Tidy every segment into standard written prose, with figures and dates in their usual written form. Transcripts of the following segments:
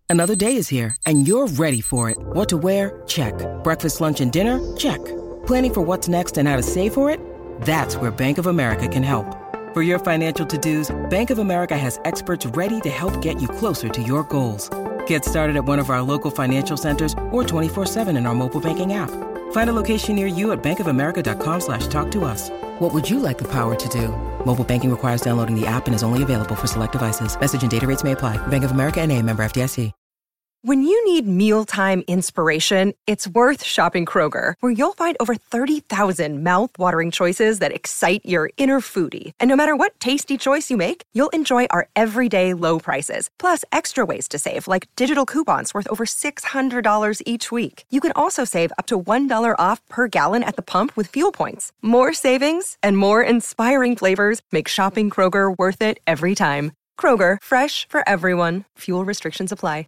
Another day is here, and you're ready for it. What to wear? Check. Breakfast, lunch, and dinner? Check. Planning for what's next and how to save for it? That's where Bank of America can help. For your financial to-dos, Bank of America has experts ready to help get you closer to your goals. Get started at one of our local financial centers or 24/7 in our mobile banking app. Find a location near you at bankofamerica.com/talktous. What would you like the power to do? Mobile banking requires downloading the app and is only available for select devices. Message and data rates may apply. Bank of America N.A., member FDIC. When you need mealtime inspiration, it's worth shopping Kroger, where you'll find over 30,000 mouth-watering choices that excite your inner foodie. And no matter what tasty choice you make, you'll enjoy our everyday low prices, plus extra ways to save, like digital coupons worth over $600 each week. You can also save up to $1 off per gallon at the pump with fuel points. More savings and more inspiring flavors make shopping Kroger worth it every time. Kroger, fresh for everyone. Fuel restrictions apply.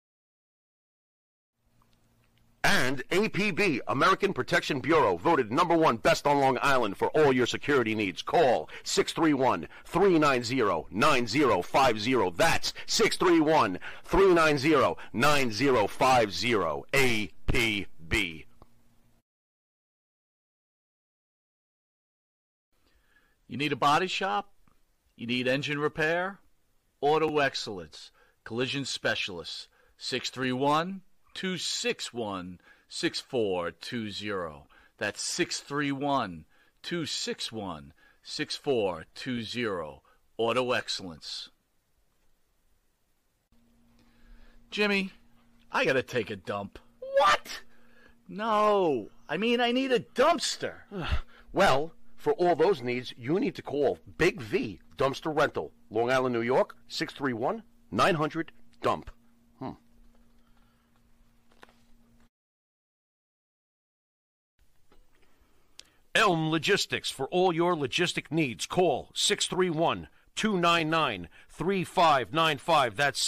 And APB, American Protection Bureau, voted #1 best on Long Island for all your security needs. Call 631-390-9050. That's 631-390-9050. APB. You need a body shop? You need engine repair? Auto Excellence, Collision Specialists, 631-261-6420. That's 631-261-6420. Auto Excellence. Jimmy, I gotta take a dump. What? No, I mean I need a dumpster. Well, for all those needs, you need to call Big V Dumpster Rental, Long Island, New York, 631-900-DUMP. Elm Logistics, for all your logistic needs. Call 631-299-3595. That's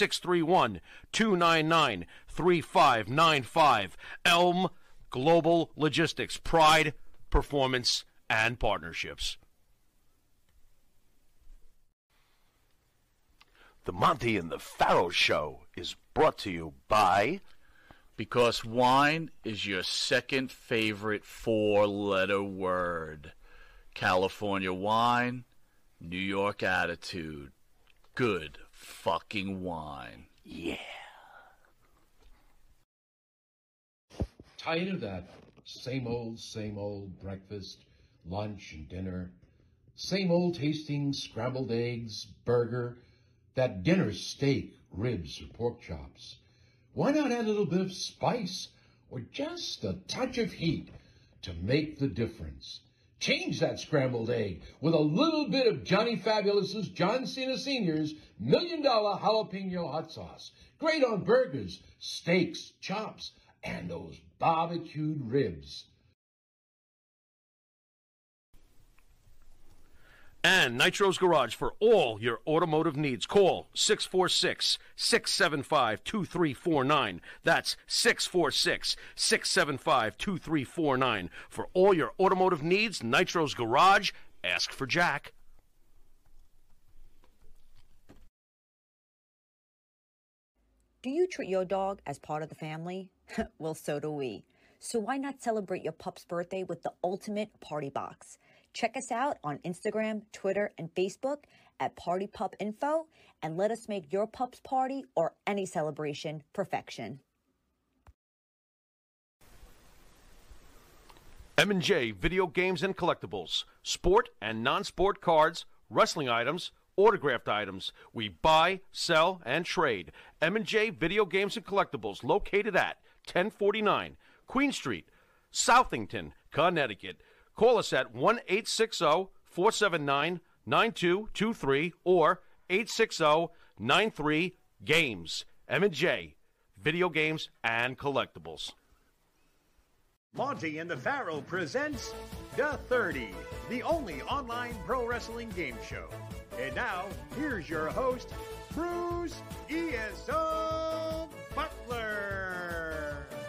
631-299-3595. Elm Global Logistics. Pride, performance, and partnerships. The Monty and the Pharaoh Show is brought to you by... Because wine is your second favorite four-letter word. California wine, New York attitude. Good fucking wine. Yeah. Tired of that same old breakfast, lunch, and dinner. Same old tasting scrambled eggs, burger, that dinner steak, ribs, or pork chops. Why not add a little bit of spice or just a touch of heat to make the difference? Change that scrambled egg with a little bit of Johnny Fabulous's John Cena Sr.'s $1 Million Jalapeno Hot Sauce. Great on burgers, steaks, chops, and those barbecued ribs. And Nitro's Garage for all your automotive needs. Call 646-675-2349. That's 646-675-2349. For all your automotive needs, Nitro's Garage. Ask for Jack. Do you treat your dog as part of the family? Well, so do we. So why not celebrate your pup's birthday with the ultimate party box? Check us out on Instagram, Twitter, and Facebook at Party Pup Info, and let us make your pup's party or any celebration perfection. M&J Video Games and Collectibles. Sport and non-sport cards, wrestling items, autographed items. We buy, sell, and trade. M&J Video Games and Collectibles, located at 1049 Queen Street, Southington, Connecticut. Call us at 1-860-479-9223 or 860-93-GAMES. M&J, Video Games and Collectibles. Monty and the Pharaoh presents The 30, the only online pro wrestling game show. And now, here's your host, Bruce ESO Butler.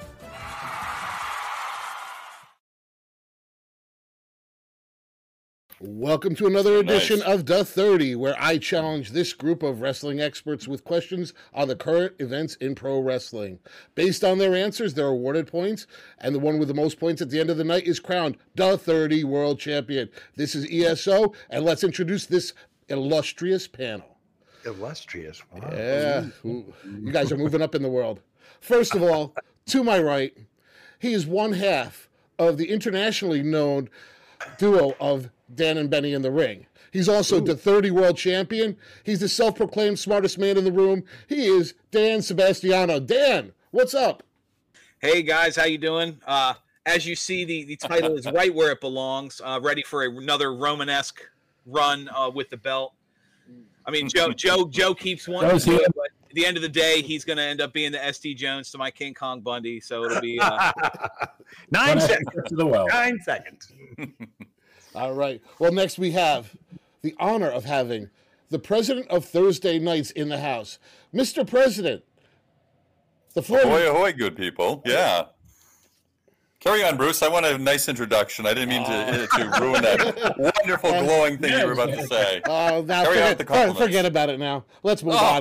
Welcome to another edition of The 30, where I challenge this group of wrestling experts with questions on the current events in pro wrestling. Based on their answers, they're awarded points, and the one with the most points at the end of the night is crowned The 30 World Champion. This is ESO, and let's introduce this illustrious panel. Illustrious? Wow. Yeah, you guys are moving up in the world. First of all, to my right, he is one half of the internationally known duo of Dan and Benny in the ring. He's also the 30 World Champion. He's the self-proclaimed smartest man in the room. He is Dan Sebastiano. Dan, what's up? Hey, guys. How you doing? As you see, the title is right where it belongs. Ready for another Romanesque run with the belt. I mean, Joe keeps wanting to do it, but at the end of the day, he's going to end up being the SD Jones to my King Kong Bundy. So it'll be 9 seconds to the well. 9 seconds. All right. Well, next we have the honor of having the president of Thursday Nights in the house. Mr. President, the floor. Ahoy, ahoy, good people. Yeah. Carry on, Bruce. I want a nice introduction. I didn't mean to ruin that wonderful, glowing thing you were about to say. Carry on with the compliments. Forget about it now. Let's move on.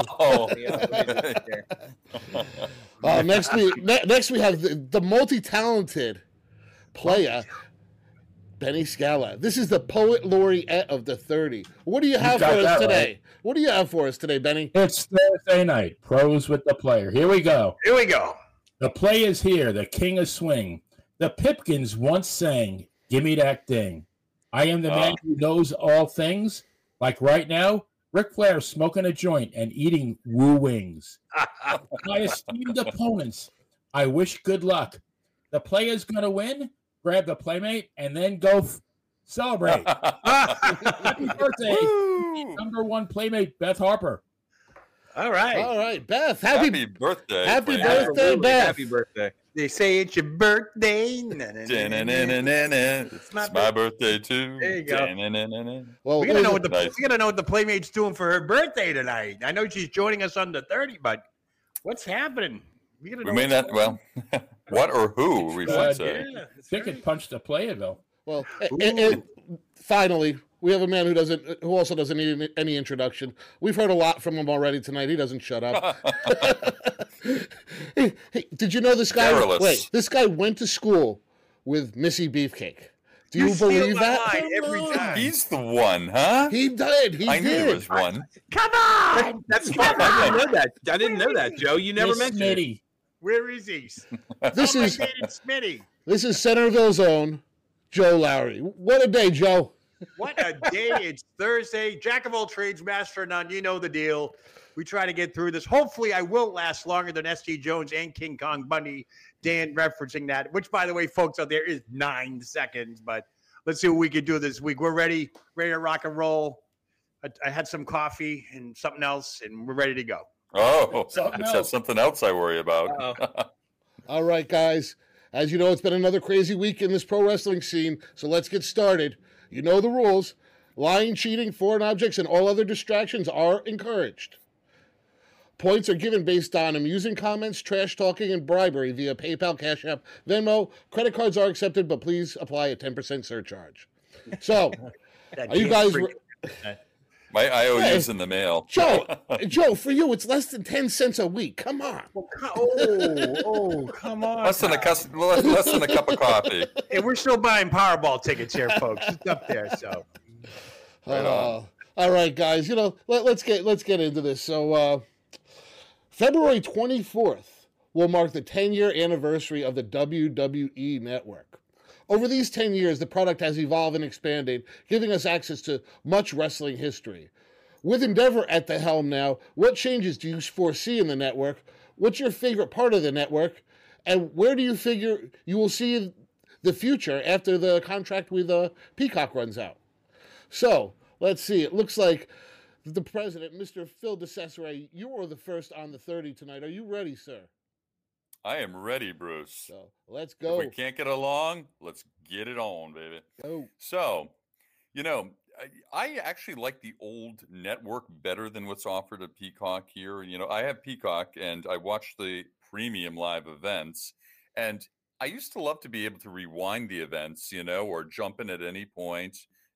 Next we have the multi-talented player, Benny Scala. This is the poet laureate of the 30. What do you have for us today? Right. What do you have for us today, Benny? It's Thursday night. Pros with the player. Here we go. Here we go. The play is here. The king of swing. The Pipkins once sang, "Give me that ding." I am the man who knows all things. Like right now, Ric Flair smoking a joint and eating woo wings. My esteemed opponents, I wish good luck. The player's going to win. Grab the playmate, and then go celebrate. Happy birthday, number one playmate, Beth Harper. All right, Beth. Happy birthday. Happy birthday, Beth. Happy birthday. They say it's your birthday. It's my birthday, too. There you go. Well, we gotta know what the playmate's doing for her birthday tonight. I know she's joining us on the 30, but what's happening? We may not, well, what or who, we should say. Yeah, they could punch the player, though. Well, and finally, we have a man who also doesn't need any introduction. We've heard a lot from him already tonight. He doesn't shut up. Hey, did you know this guy? Careless. Wait, this guy went to school with Missy Beefcake. Do you believe that? Every time. He's the one, huh? He did. I knew there was one. Come on! That's fine. I didn't know that. I didn't know that, Joe. You never mentioned it. Where is he? This is Smitty. This is Centerville's own Joe Lowry. What a day, Joe. What a day. It's Thursday. Jack of all trades, master of none. You know the deal. We try to get through this. Hopefully, I will last longer than SD Jones and King Kong Bundy. Dan referencing that, which, by the way, folks out there, is 9 seconds. But let's see what we can do this week. We're ready to rock and roll. I had some coffee and something else, and we're ready to go. Oh, that's something else I worry about. All right, guys. As you know, it's been another crazy week in this pro wrestling scene, so let's get started. You know the rules. Lying, cheating, foreign objects, and all other distractions are encouraged. Points are given based on amusing comments, trash talking, and bribery via PayPal, Cash App, Venmo. Credit cards are accepted, but please apply a 10% surcharge. So, are you guys... My IOU's in the mail. Joe, for you, it's less than 10 cents a week. Come on. Come on. Less than a cup of coffee. Hey, we're still buying Powerball tickets here, folks. It's up there, so. All right, guys. You know, let's get into this. So, February 24th will mark the 10-year anniversary of the WWE Network. Over these 10 years, the product has evolved and expanded, giving us access to much wrestling history. With Endeavor at the helm now, what changes do you foresee in the network? What's your favorite part of the network? And where do you figure you will see the future after the contract with Peacock runs out? So, let's see. It looks like the president, Mr. Phil DeCesare, you are the first on the 30 tonight. Are you ready, sir? I am ready, Bruce. So let's go. If we can't get along, let's get it on, baby. Go. So, you know, I actually like the old network better than what's offered at Peacock here. You know, I have Peacock and I watch the premium live events, and I used to love to be able to rewind the events, you know, or jump in at any point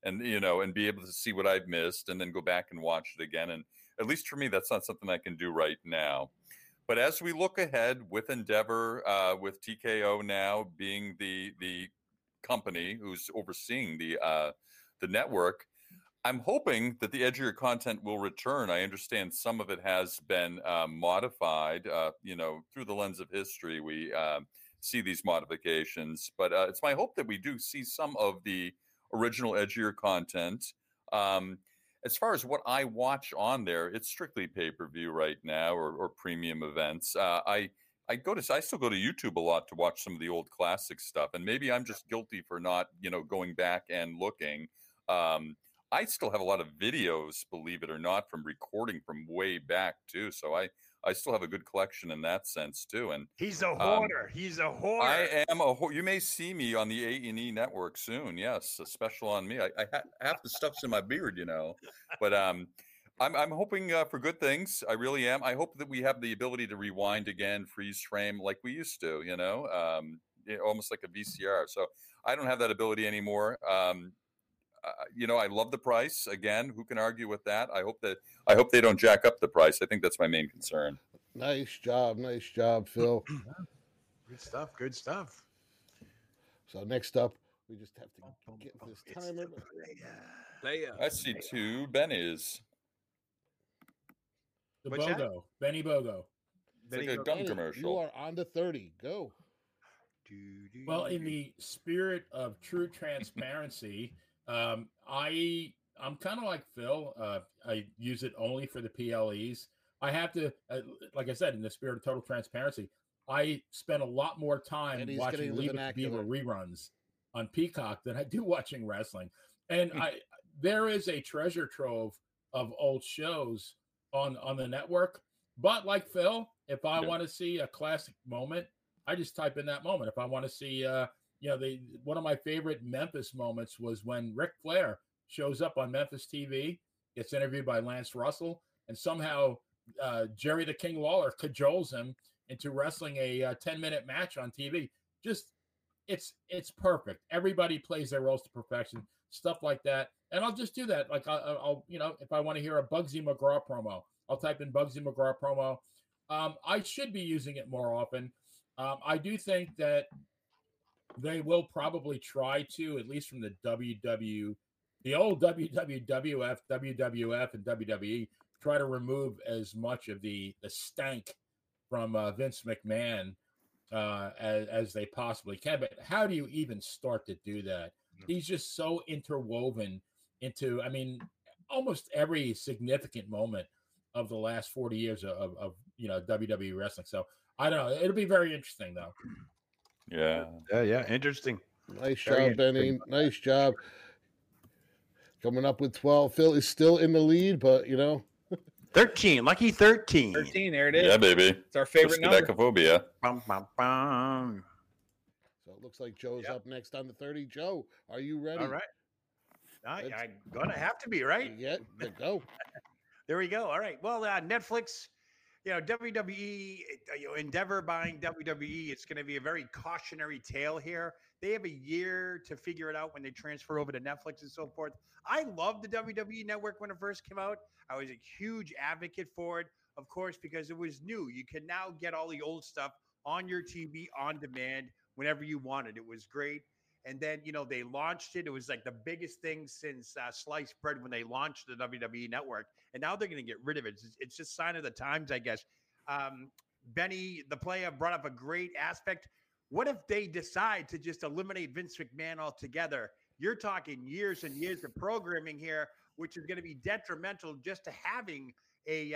and and be able to see what I've missed and then go back and watch it again. And at least for me, that's not something I can do right now. But as we look ahead with Endeavor, with TKO now being the company who's overseeing the network, I'm hoping that the edgier content will return. I understand some of it has been modified, through the lens of history. We see these modifications, but it's my hope that we do see some of the original edgier content. As far as what I watch on there, it's strictly pay-per-view right now or premium events. I still go to YouTube a lot to watch some of the old classic stuff, and maybe I'm just guilty for not, going back and looking. I still have a lot of videos, believe it or not, from recording from way back too. So I still have a good collection in that sense too. And he's a hoarder. He's a hoarder. I am a hoarder. You may see me on the A&E network soon. Yes, a special on me. Half the stuff's in my beard, but I'm hoping for good things. I really am. I hope that we have the ability to rewind again, freeze frame like we used to. Almost like a VCR. So I don't have that ability anymore. I love the price. Again, who can argue with that? I hope they don't jack up the price. I think that's my main concern. Nice job, Phil. Good stuff. So next up, we just have to get this timer. I see two Bennies. The BOGO, Benny BOGO. It's like a gum commercial. You are on to 30. Go. Well, in the spirit of true transparency, I'm kind of like Phil. I use it only for the PLEs. I have to, like I said, in the spirit of total transparency, I spend a lot more time watching Leave It to Beaver reruns on Peacock than I do watching wrestling. And there is a treasure trove of old shows on the network. But like Phil, if I want to see a classic moment, I just type in that moment. If I want to see, one of my favorite Memphis moments was when Ric Flair shows up on Memphis TV, gets interviewed by Lance Russell, and somehow Jerry the King Lawler cajoles him into wrestling a 10-minute match on TV. Just, it's perfect. Everybody plays their roles to perfection, stuff like that. And I'll just do that. Like I'll if I want to hear a Bugsy McGraw promo, I'll type in Bugsy McGraw promo. I should be using it more often. I do think that they will probably try to, at least from the the old WWF, and WWE, try to remove as much of the stank from Vince McMahon as they possibly can. But how do you even start to do that? He's just so interwoven into, almost every significant moment of the last 40 years of WWE wrestling. So I don't know. It'll be very interesting, though. Yeah. Interesting. Nice job, Benny. Nice job. Coming up with 12. Phil is still in the lead, but 13. Lucky 13. 13. There it is. Yeah, baby. It's our favorite number. Skedacophobia. Bum, bum, bum. So it looks like Joe's up next on the 30. Joe, are you ready? All right. I'm going to have to be, right? Yeah, go. There we go. All right. Well, Netflix, WWE, Endeavor buying WWE, it's going to be a very cautionary tale here. They have a year to figure it out when they transfer over to Netflix and so forth. I loved the WWE network when it first came out. I was a huge advocate for it, of course, because it was new. You can now get all the old stuff on your TV on demand whenever you wanted. It was great. And then, they launched it. It was like the biggest thing since sliced bread when they launched the WWE network. And now they're going to get rid of it. It's just sign of the times, I guess. Benny, the player, brought up a great aspect. What if they decide to just eliminate Vince McMahon altogether? You're talking years and years of programming here, which is going to be detrimental just to having a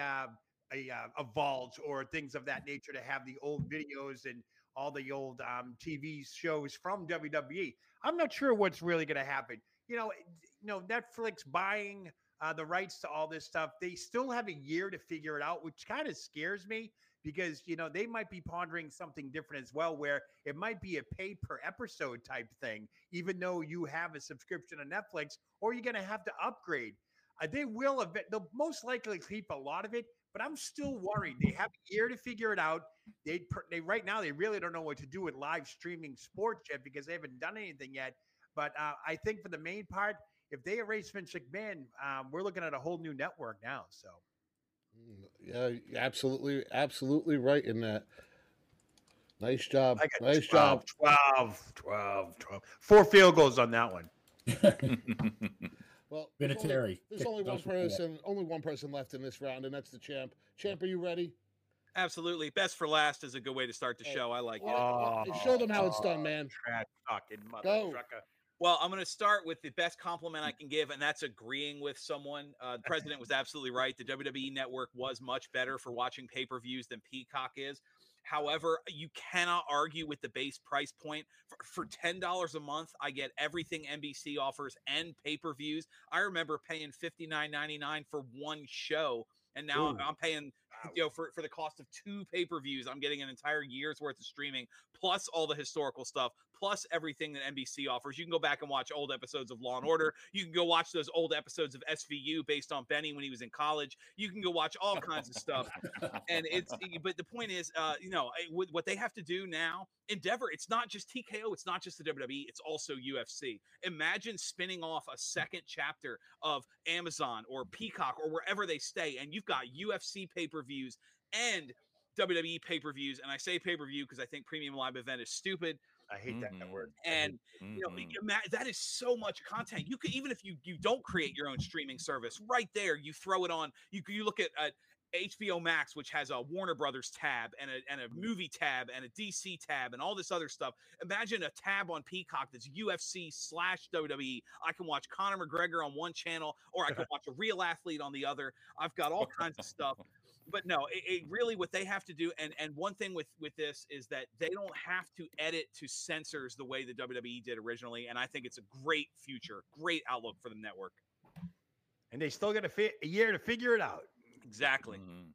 vault or things of that nature, to have the old videos and all the old TV shows from WWE. I'm not sure what's really going to happen. Netflix buying the rights to all this stuff. They still have a year to figure it out, which kind of scares me because, they might be pondering something different as well, where it might be a pay per episode type thing, even though you have a subscription to Netflix, or you're going to have to upgrade. They'll most likely keep a lot of it, but I'm still worried. They have a year to figure it out. They right now, they really don't know what to do with live streaming sports yet because they haven't done anything yet. But I think for the main part, if they erase Vince McMahon, we're looking at a whole new network now. So, yeah, absolutely right in that. Nice job. Nice job. 12. 4 field goals on that one. Well, Vinatieri. There's only one person left in this round, and that's the champ. Champ, are you ready? Absolutely. Best for last is a good way to start the show. I like it. Show them how it's done, man. Trash talking mother Go. trucker. Well, I'm going to start with the best compliment I can give, and that's agreeing with someone. The president was absolutely right. The WWE Network was much better for watching pay-per-views than Peacock is. However, you cannot argue with the base price point. For $10 a month, I get everything NBC offers and pay-per-views. I remember paying $59.99 for one show, and now I'm paying for the cost of 2 pay-per-views. I'm getting an entire year's worth of streaming, plus all the historical stuff, plus everything that NBC offers. You can go back and watch old episodes of Law and Order. You can go watch those old episodes of SVU based on Benny when he was in college. You can go watch all kinds of stuff. And but the point is, what they have to do now, Endeavor, it's not just TKO, it's not just the WWE, it's also UFC. Imagine spinning off a second chapter of Amazon or Peacock or wherever they stay, and you've got UFC pay-per-views and WWE pay-per-views. And I say pay-per-view because I think premium live event is stupid. I hate that word. And that is so much content. You could, even if you don't create your own streaming service, right there, you throw it on. You look at HBO Max, which has a Warner Brothers tab and a movie tab and a DC tab and all this other stuff. Imagine a tab on Peacock that's UFC/WWE. I can watch Conor McGregor on one channel, or I can watch a real athlete on the other. I've got all kinds of stuff. But no, it really, what they have to do, and one thing with this is that they don't have to edit to censors the way the WWE did originally, and I think it's a great future, great outlook for the network. And they still got a year to figure it out. Exactly.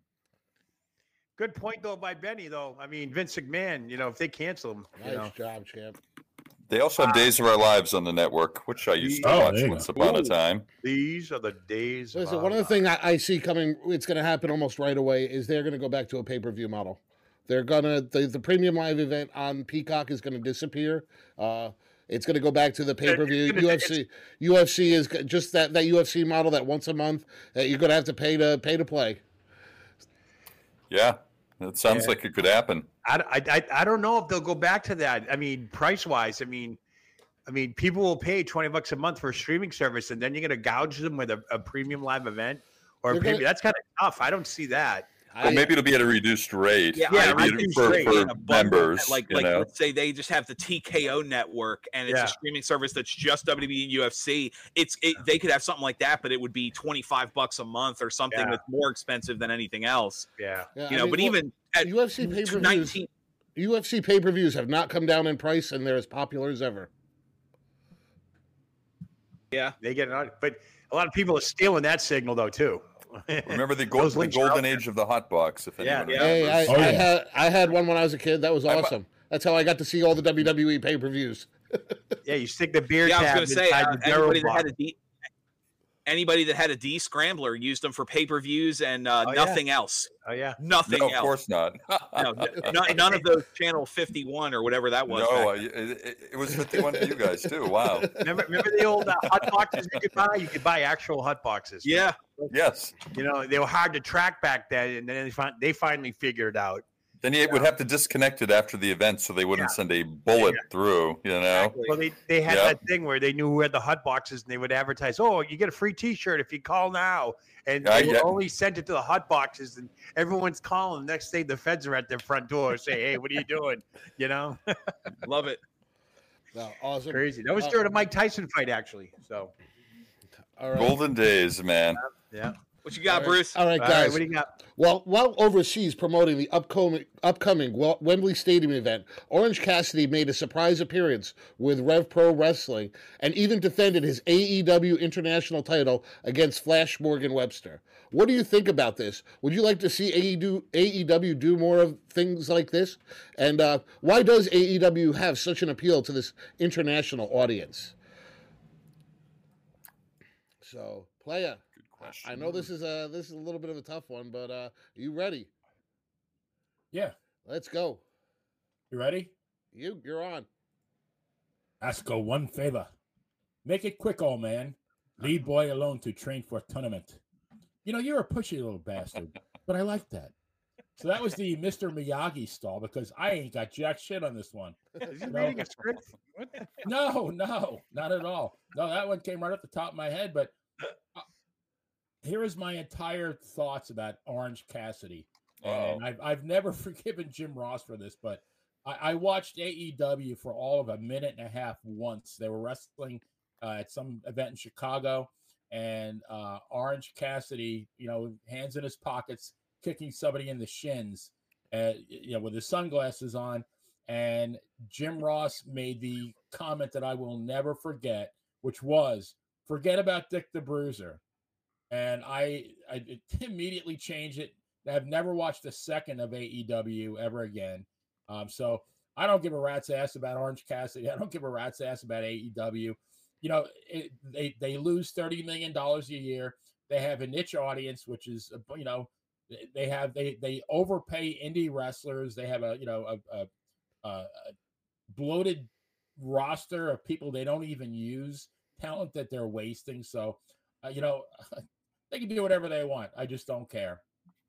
Good point, though, by Benny, though. I mean, Vince McMahon, if they cancel him. Nice job, champ. They also have Days of Our Lives on the network, which I used to watch once upon a time. These are the days. Listen, one of the things I see coming, it's going to happen almost right away, is they're going to go back to a pay-per-view model. They're gonna the premium live event on Peacock is going to disappear. It's going to go back to the pay-per-view. UFC is just that UFC model, that once a month that you're going to have to pay to play. Yeah, it sounds like it could happen. I don't know if they'll go back to that. I mean, price-wise, I mean, people will pay $20 a month for a streaming service, and then you're going to gouge them with a premium live event or a pay-per-view. That's kind of tough. I don't see that. Well, maybe it'll be at a reduced rate. Yeah, for members. Like let's say they just have the TKO network and it's a streaming service that's just WWE and UFC. They could have something like that, but it would be $25 a month or something that's more expensive than anything else. Even at UFC pay-per-views, UFC pay-per-views have not come down in price, and they're as popular as ever. Yeah, they get it on, but a lot of people are stealing that signal though too. Remember the golden age of the hot box? If anyone I had one when I was a kid. That was awesome. That's how I got to see all the WWE pay-per-views. Yeah, you stick the beer tab I was going to say, anybody that had a D scrambler used them for pay-per-views and nothing else. Oh yeah, nothing else. Of course not. None of those channel 51 or whatever that was. No, it was 51 for you guys too. Wow. Remember the old hot boxes you could buy? You could buy actual hot boxes. Yeah. Yes. They were hard to track back then, and then they finally figured it out. Then you would have to disconnect it after the event so they wouldn't send a bullet through, Exactly. Well, they had that thing where they knew who had the hot boxes, and they would advertise, you get a free T-shirt if you call now. And they only sent it to the hot boxes, and everyone's calling. The next day, the feds are at their front door saying, hey, what are you doing? Love it. No, awesome. Crazy. That was during a Mike Tyson fight, actually. So, all right. Golden days, man. Yeah. What you got, Bruce? All right, guys. What do you got? Well, while overseas promoting the upcoming Wembley Stadium event, Orange Cassidy made a surprise appearance with Rev Pro Wrestling and even defended his AEW International title against Flash Morgan Webster. What do you think about this? Would you like to see AEW do more of things like this? And why does AEW have such an appeal to this international audience? So, playa. I know this is a little bit of a tough one, but are you ready? Yeah. Let's go. You ready? You're on. Ask one favor. Make it quick, old man. Leave boy alone to train for tournament. You know, you're a pushy little bastard, but I like that. So that was the Mr. Miyagi stall because I ain't got jack shit on this one. Is he reading a script? What the? No, not at all. No, that one came right off the top of my head. But here is my entire thoughts about Orange Cassidy. And I've never forgiven Jim Ross for this, but I watched AEW for all of a minute and a half once. They were wrestling at some event in Chicago, and Orange Cassidy, you know, hands in his pockets, kicking somebody in the shins, you know, with his sunglasses on. And Jim Ross made the comment that I will never forget, which was, "Forget about Dick the Bruiser." And I immediately changed it. I've never watched a second of AEW ever again. So I don't give a rat's ass about Orange Cassidy. I don't give a rat's ass about AEW. You know, they lose $30 million a year. They have a niche audience, which is, you know, they overpay indie wrestlers. They have a bloated roster of people they don't even use, talent that they're wasting. So, you know, they can do whatever they want. I just don't care.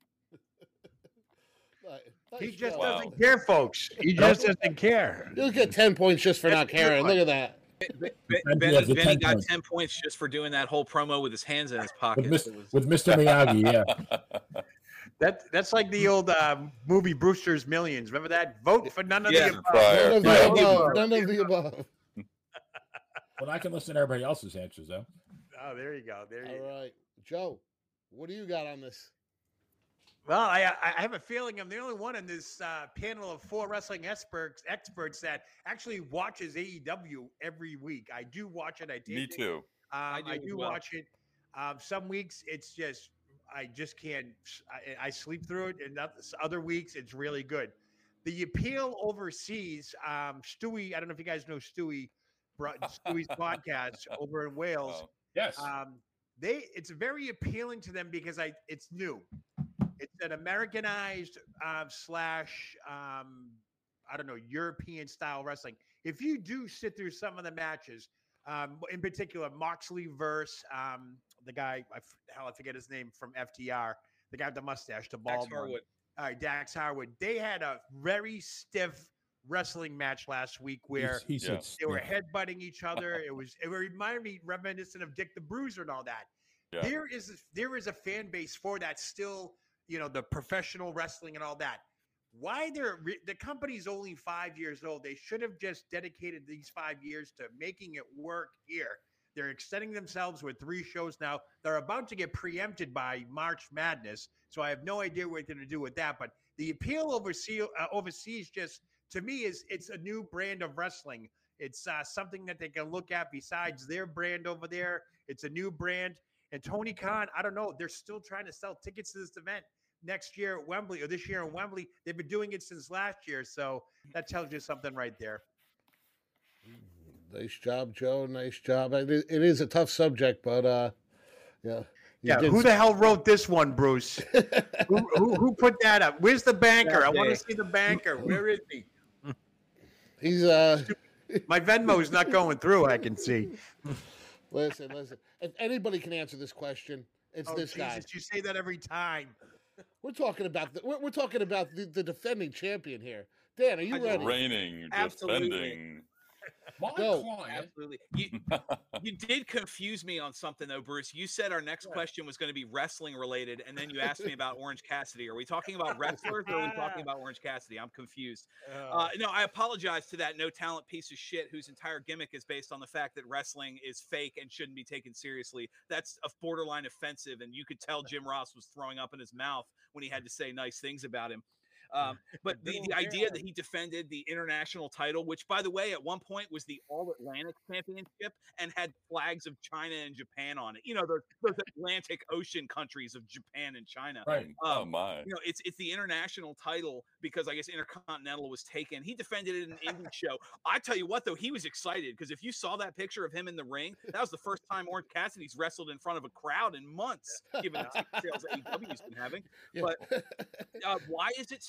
He just doesn't care, folks. He just doesn't care. You'll get 10 points just for not caring. Look at that. Benny got 10 points just for doing that whole promo with his hands in his pocket. With Mr. Miyagi, yeah. That's like the old movie Brewster's Millions. Remember that? Vote for none of the above. None of the above. Well, I can listen to everybody else's answers, though. Oh, there you go. All right. Joe, what do you got on this? Well, I have a feeling I'm the only one in this panel of 4 wrestling experts that actually watches AEW every week. I do watch it. Me too. I do watch it. Some weeks it's just I just can't. I sleep through it, and other weeks it's really good. The appeal overseas, Stewie. I don't know if you guys know Stewie's podcast over in Wales. Oh, yes. It's very appealing to them because it's new. It's an Americanized slash European style wrestling. If you do sit through some of the matches, in particular Moxley versus the guy, I forget his name, from FTR, the guy with the mustache, the bald one. All right, Dax Harwood. They had a very stiff wrestling match last week where they were headbutting each other. It reminded me reminiscent of Dick the Bruiser and all that. Yeah. There is a fan base for that still. You know, the professional wrestling and all that. Why the company's only 5 years old. They should have just dedicated these 5 years to making it work here. They're extending themselves with 3 shows now. They're about to get preempted by March Madness, so I have no idea what they're going to do with that. But the appeal overseas just, to me, it's a new brand of wrestling. It's something that they can look at besides their brand over there. It's a new brand. And Tony Khan, I don't know, they're still trying to sell tickets to this event next year at Wembley or this year in Wembley. They've been doing it since last year. So that tells you something right there. Nice job, Joe. Nice job. It is a tough subject, but yeah. Who the hell wrote this one, Bruce? who put that up? Where's the banker? I want to see the banker. Where is he? He's my Venmo is not going through. I can see. Listen. If anybody can answer this question, it's this guy. You say that every time. We're talking about the defending champion here. Dan, are you ready? Reigning, defending. Absolutely. You did confuse me on something though, Bruce. You said our next question was going to be wrestling related, and then you asked me about Orange Cassidy. Are we talking about wrestlers or are we talking about Orange Cassidy? I'm confused. No, I apologize to that no talent piece of shit whose entire gimmick is based on the fact that wrestling is fake and shouldn't be taken seriously. That's a borderline offensive, and you could tell Jim Ross was throwing up in his mouth when he had to say nice things about him. But the idea that he defended the international title, which, by the way, at one point was the All-Atlantic Championship and had flags of China and Japan on it. You know, those Atlantic Ocean countries of Japan and China. Right. Oh, my. You know, it's the international title because I guess Intercontinental was taken. He defended it in an indie show. I tell you what, though, he was excited because if you saw that picture of him in the ring, that was the first time Orange Cassidy's wrestled in front of a crowd in months, given the sales that AEW's been having. But why is it so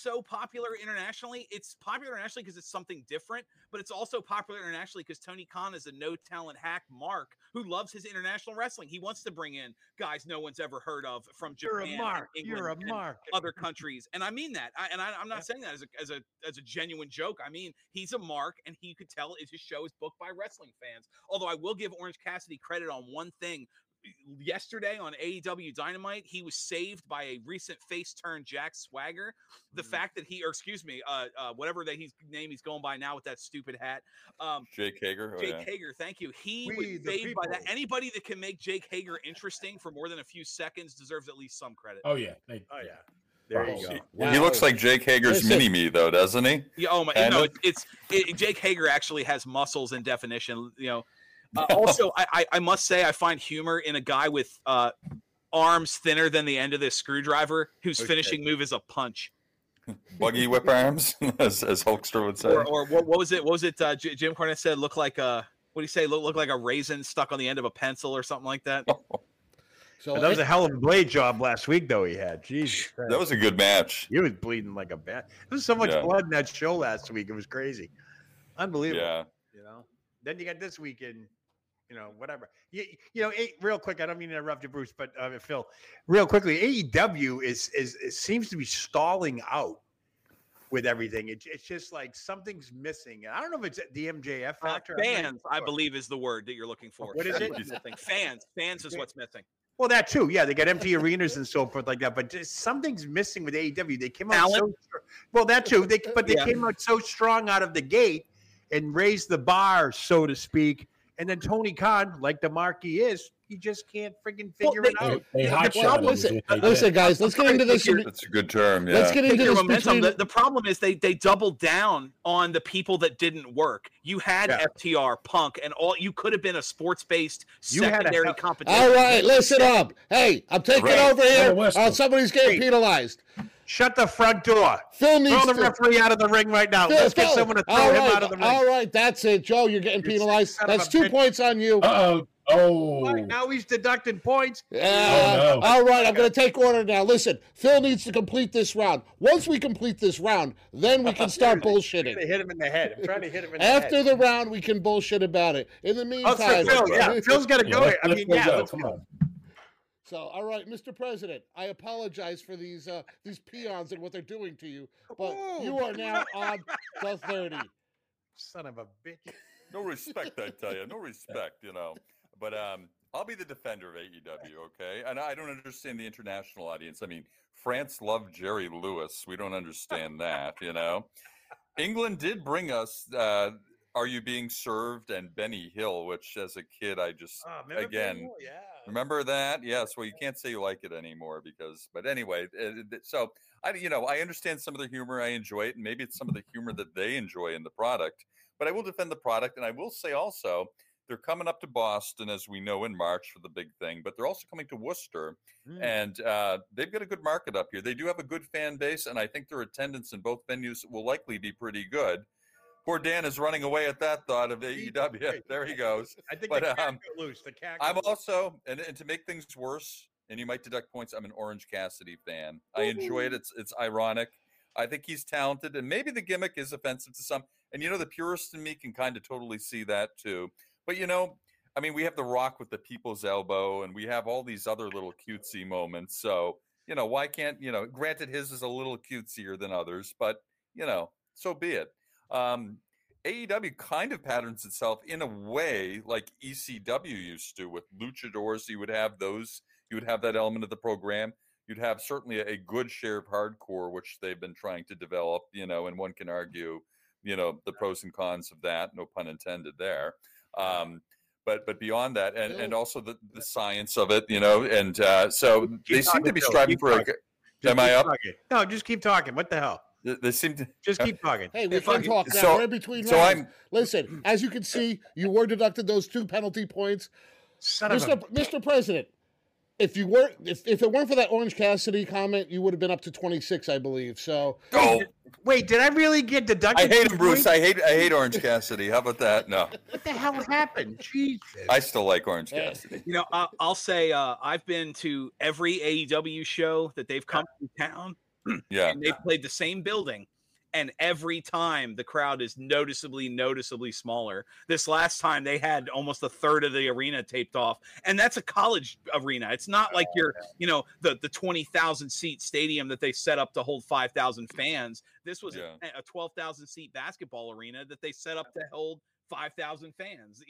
so popular internationally. It's popular internationally because it's something different, but it's also popular internationally because Tony Khan is a no-talent hack mark who loves his international wrestling. He wants to bring in guys no one's ever heard of from Japan, England, and other countries. And I mean that. I'm not saying that as a genuine joke. I mean, he's a mark, and he could tell his show is booked by wrestling fans. Although I will give Orange Cassidy credit on one thing. Yesterday on AEW Dynamite, he was saved by a recent face turn Jack Swagger. The fact that whatever that name he's going by now with that stupid hat. Jake Hager. Jake Hager, thank you. He was saved by that. Anybody that can make Jake Hager interesting for more than a few seconds deserves at least some credit. Oh yeah. There you go. Wow. He looks like Jake Hager's mini-me, though, doesn't he? Yeah. Oh my! No, Jake Hager actually has muscles and definition. Also, I must say I find humor in a guy with arms thinner than the end of this screwdriver whose finishing move is a punch. Buggy whip arms, as Hulkster would say. Or what was it? What was it? Jim Cornette said look like a what do you say? Look like a raisin stuck on the end of a pencil or something like that. So that was a hell of a blade job last week, though. He had, jeez, that was a good match. He was bleeding like a bat. There was so much blood in that show last week; it was crazy, unbelievable. Yeah, Then you got this weekend. Whatever. Real quick, I don't mean to interrupt you, Bruce, but Phil, real quickly, AEW it seems to be stalling out with everything. It's just like something's missing. I don't know if it's the MJF factor. Fans, I believe, is the word that you're looking for. What is it? Fans is what's missing. Well, that too. Yeah, they got empty arenas and so forth like that. But just something's missing with AEW. They came out that too. They came out so strong out of the gate and raised the bar, so to speak. And then Tony Khan, like the mark he is, he just can't freaking figure it out. Listen, guys, let's get into this. That's a good term. Yeah. Let's get into this. Momentum. The problem is they doubled down on the people that didn't work. You had FTR, Punk, and all. You could have been a sports-based secondary competition. All right, listen up. Hey, I'm taking over here. Somebody's getting penalized. Shut the front door. Phil needs Throw the referee out of the ring right now. Let's get someone to throw him out of the ring. All right, that's it, Joe. You're getting penalized. That's 2 points on you. Right, now he's deducting points. No. All right, I'm going to take order now. Listen, Phil needs to complete this round. Once we complete this round, then we can start bullshitting. I'm trying to hit him in the head. After the round, we can bullshit about it. In the meantime, Phil's got to go. Let's go. So, all right, Mr. President, I apologize for these peons and what they're doing to you, but you are now on the 30. Son of a bitch. No respect, I tell you. No respect, But I'll be the defender of AEW, okay? And I don't understand the international audience. I mean, France loved Jerry Lewis. We don't understand that, England did bring us Are You Being Served and Benny Hill, which as a kid I just remember that? Yes. Well, you can't say you like it anymore but anyway, so I understand some of the humor. I enjoy it, and maybe it's some of the humor that they enjoy in the product. But I will defend the product, and I will say also they're coming up to Boston, as we know, in March for the big thing. But they're also coming to Worcester, and they've got a good market up here. They do have a good fan base, and I think their attendance in both venues will likely be pretty good. Poor Dan is running away at that thought of AEW. There he goes. I think the cat got loose. I'm also, and to make things worse, and you might deduct points, I'm an Orange Cassidy fan. I enjoy it. It's ironic. I think he's talented, and maybe the gimmick is offensive to some. And, the purist in me can kind of totally see that, too. But, we have The Rock with the people's elbow, and we have all these other little cutesy moments. So, why can't, granted his is a little cutesier than others, but, so be it. AEW kind of patterns itself in a way like ECW used to with luchadors. You would have that element of the program. You'd have certainly a good share of hardcore, which they've been trying to develop, and one can argue, the pros and cons of that, no pun intended there. But beyond that, and also the science of it, and so they seem to be striving for am I up? No, just keep talking. What the hell? They seem to just keep talking. Hey, we can talk now. We're in between rounds. Listen, as you can see, you were deducted those 2 penalty points. Mr. President, if it weren't for that Orange Cassidy comment, you would have been up to 26, I believe. So, wait, did I really get deducted? I hate him, Bruce. I hate Orange Cassidy. How about that? No. What the hell happened? Jesus. I still like Orange Cassidy. I'll say I've been to every AEW show that they've come to town. Yeah. And they've played the same building. And every time the crowd is noticeably smaller. This last time they had almost a third of the arena taped off, and that's a college arena. It's not like the 20,000 seat stadium that they set up to hold 5,000 fans. This was a 12,000 seat basketball arena that they set up to hold 5,000 fans.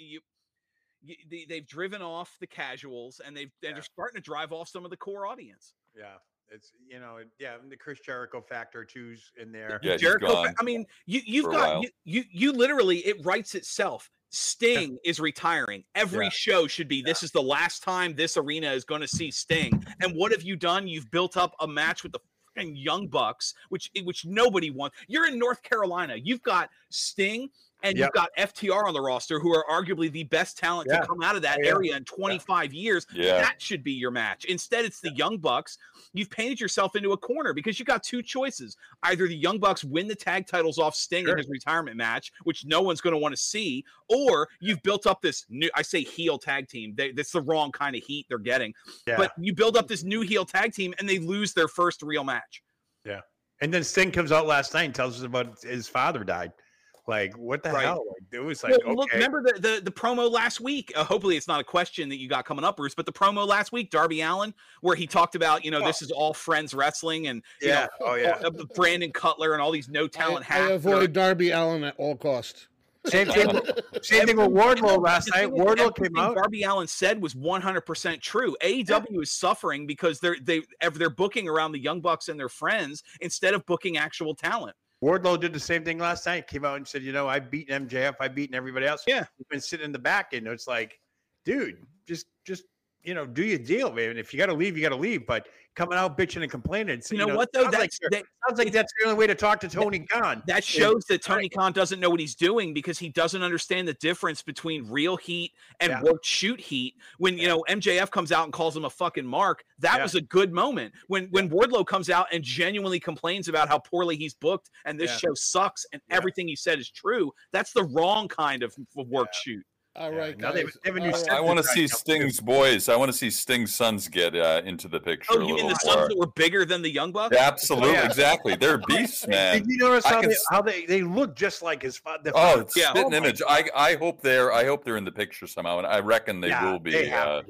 They've driven off the casuals, and they're starting to drive off some of the core audience. Yeah. It's the Chris Jericho factor two's in there. Yeah, Jericho. I mean, you've got you literally, it writes itself. Sting is retiring. Every show should be this is the last time this arena is going to see Sting. And what have you done? You've built up a match with the fucking Young Bucks, which nobody wants. You're in North Carolina. You've got Sting. And you've got FTR on the roster, who are arguably the best talent to come out of that area in 25 years. That should be your match. Instead, it's the Young Bucks. You've painted yourself into a corner because you got two choices. Either the Young Bucks win the tag titles off Sting in his retirement match, which no one's going to want to see, or you've built up this new, I say heel tag team. That's the wrong kind of heat they're getting. Yeah. But you build up this new heel tag team, and they lose their first real match. Yeah. And then Sting comes out last night and tells us about his father died. Like, what the hell? Like, it was like, look, remember the promo last week? Hopefully it's not a question that you got coming up, Bruce, but the promo last week, Darby Allin, where he talked about, this is all friends wrestling and, Brandon Cutler and all these no talent hacks. I avoid Darby Allin at all costs. Same thing with Wardlow last night. Wardlow came out. Darby Allin said was 100% true. AEW is suffering because they're booking around the Young Bucks and their friends instead of booking actual talent. Wardlow did the same thing last night. Came out and said, I've beaten MJF. I've beaten everybody else. Yeah. He's been sitting in the back. And it's like, dude, just do your deal, man. If you got to leave, you got to leave. But coming out bitching and complaining. You know what, though? Sounds like that's the only way to talk to Tony Khan. That shows that Tony Khan doesn't know what he's doing because he doesn't understand the difference between real heat and work shoot heat. When, MJF comes out and calls him a fucking mark, that was a good moment. When Wardlow comes out and genuinely complains about how poorly he's booked and this show sucks and everything he said is true, that's the wrong kind of work shoot. All right, now guys. I want to see Sting's boys. I want to see Sting's sons get into the picture. Oh, you mean the sons that were bigger than the Young Bucks? Absolutely, exactly. They're beasts, man. Did you notice how they look just like his father? Oh, it's spitting image. I hope they're in the picture somehow, and I reckon they will be. They have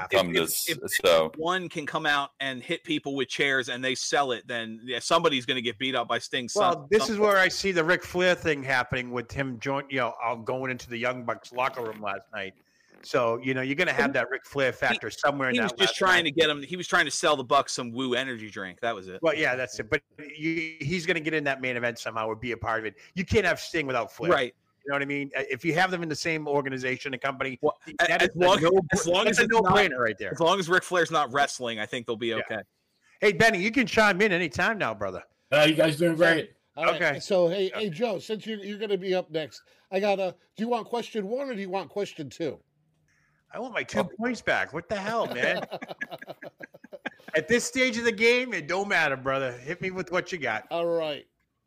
if one can come out and hit people with chairs and they sell it, then somebody's going to get beat up by Sting's son. Well, this is where I see the Ric Flair thing happening with him going into the Young Bucks locker room last night. So, you're going to have that Ric Flair factor somewhere in that. He was just trying to get him. He was trying to sell the Bucks some Woo energy drink. That was it. Well, yeah, that's it. But he's going to get in that main event somehow or be a part of it. You can't have Sting without Flair. Right. You know what I mean? If you have them in the same organization, a company, as long as it's no-brainer right there. As long as Ric Flair's not wrestling, I think they'll be okay. Hey, Benny, you can chime in anytime now, brother. You guys doing great. Okay. So, hey, Joe, since you're going to be up next, do you want question 1 or do you want question 2? I want my 2 points back. What the hell, man? At this stage of the game, it don't matter, brother. Hit me with what you got. All right.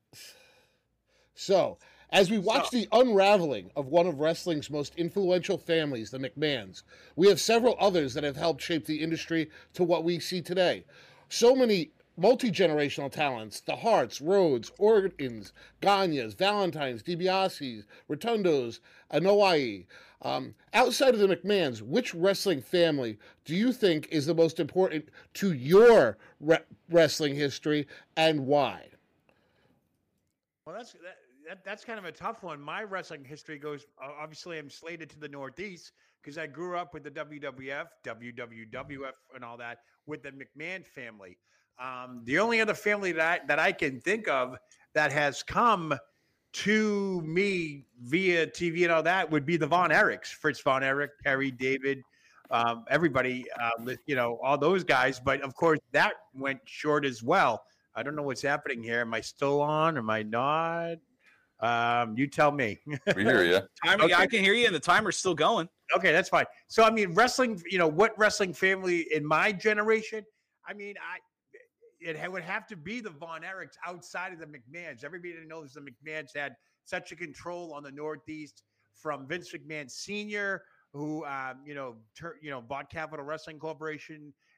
So, as we watch the unraveling of one of wrestling's most influential families, the McMahons, we have several others that have helped shape the industry to what we see today. So many multi-generational talents, the Harts, Rhodes, Organs, Gagnes, Valentines, DiBiase's, Rotundos, Anoa'i. Outside of the McMahons, which wrestling family do you think is the most important to your wrestling history and why? Well, that's kind of a tough one. My wrestling history goes, obviously I'm slated to the Northeast because I grew up with the WWF, WWF and all that with the McMahon family. The only other family that I can think of that has come to me via TV and all that would be the Von Erichs, Fritz Von Erich, Perry, David, everybody, all those guys. But of course, that went short as well. I don't know what's happening here. Am I still on? Am I not? You tell me. We hear you. Okay. I can hear you, and the timer's still going. Okay, that's fine. So, I mean, wrestling, what wrestling family in my generation? I mean, it would have to be the Von Erichs outside of the McMahons. Everybody knows the McMahons had such a control on the Northeast from Vince McMahon Sr., who, bought Capital Wrestling Corporation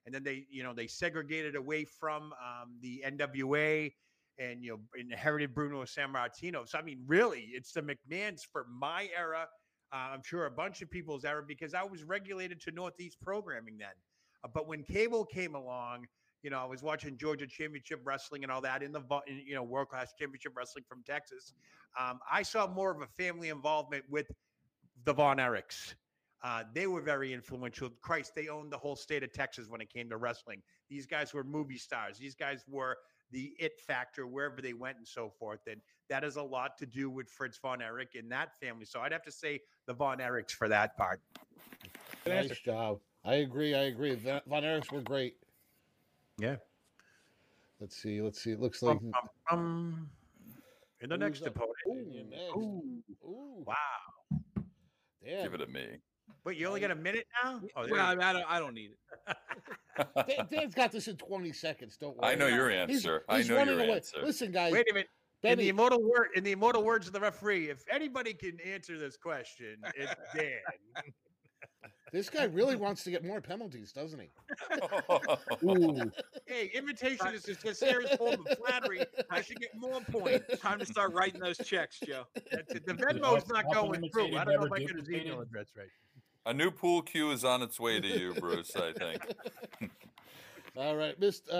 and then they segregated away from the NWA, and inherited Bruno Sammartino. So I mean, really, it's the McMahons for my era. I'm sure a bunch of people's era, because I was regulated to Northeast programming then. But when cable came along, I was watching Georgia Championship Wrestling and all that in World Class Championship Wrestling from Texas. I saw more of a family involvement with the Von Erichs. They were very influential. Christ, they owned the whole state of Texas when it came to wrestling. These guys were movie stars. These guys were the it factor wherever they went and so forth. And that has a lot to do with Fritz Von Erich and that family. So I'd have to say the Von Erichs for that part. Nice job. I agree. Von Erichs were great. Yeah. Let's see. It looks like in the next opponent. Ooh. Wow. Damn. Give it to me. Wait, you only got a minute now? Oh, well, I don't need it. Dan's got this in 20 seconds. Don't worry. I know your answer. He's running away. Listen, guys. Wait a minute. In the immortal words of the referee, if anybody can answer this question, it's Dan. This guy really wants to get more penalties, doesn't he? Ooh. Hey, invitation is just a serious form of flattery. I should get more points. Time to start writing those checks, Joe. That's it. The Venmo's not going through. I don't know if I got his email address right. A new pool cue is on its way to you, Bruce, I think. All right,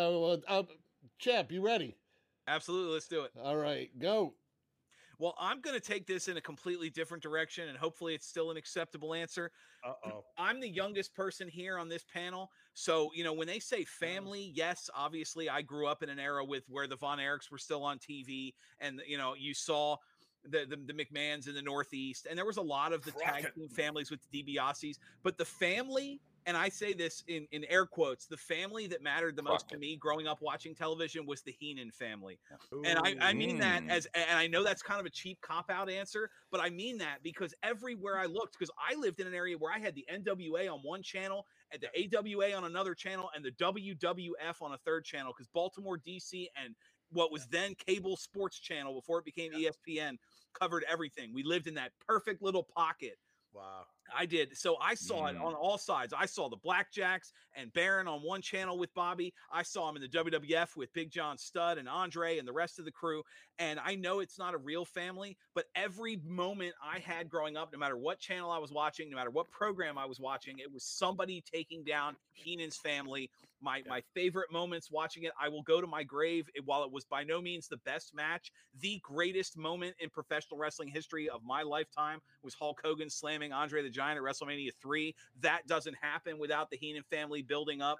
Champ, you ready? Absolutely, let's do it. All right, go. Well, I'm going to take this in a completely different direction, and hopefully it's still an acceptable answer. Uh-oh. I'm the youngest person here on this panel. So, when they say family, yes, obviously I grew up in an era where the Von Erichs were still on TV, and, you saw the McMahons in the Northeast, and there was a lot of the tag team families with the DiBiase's, but the family, and I say this in air quotes, the family that mattered the most to me growing up watching television was the Heenan family. Ooh. And I mean that and I know that's kind of a cheap cop-out answer, but I mean that because everywhere I looked, because I lived in an area where I had the NWA on one channel and the AWA on another channel and the WWF on a third channel, because Baltimore, DC, and what was then Cable Sports Channel before it became ESPN covered everything. We lived in that perfect little pocket. Wow. I did. So I saw it on all sides. I saw the Blackjacks and Baron on one channel with Bobby. I saw him in the WWF with Big John Studd and Andre and the rest of the crew. And I know it's not a real family, but every moment I had growing up, no matter what channel I was watching, no matter what program I was watching, it was somebody taking down Heenan's family. My favorite moments watching it, I will go to my grave. While it was by no means the best match, the greatest moment in professional wrestling history of my lifetime was Hulk Hogan slamming Andre the Giant at WrestleMania 3. That doesn't happen without the Heenan family building up.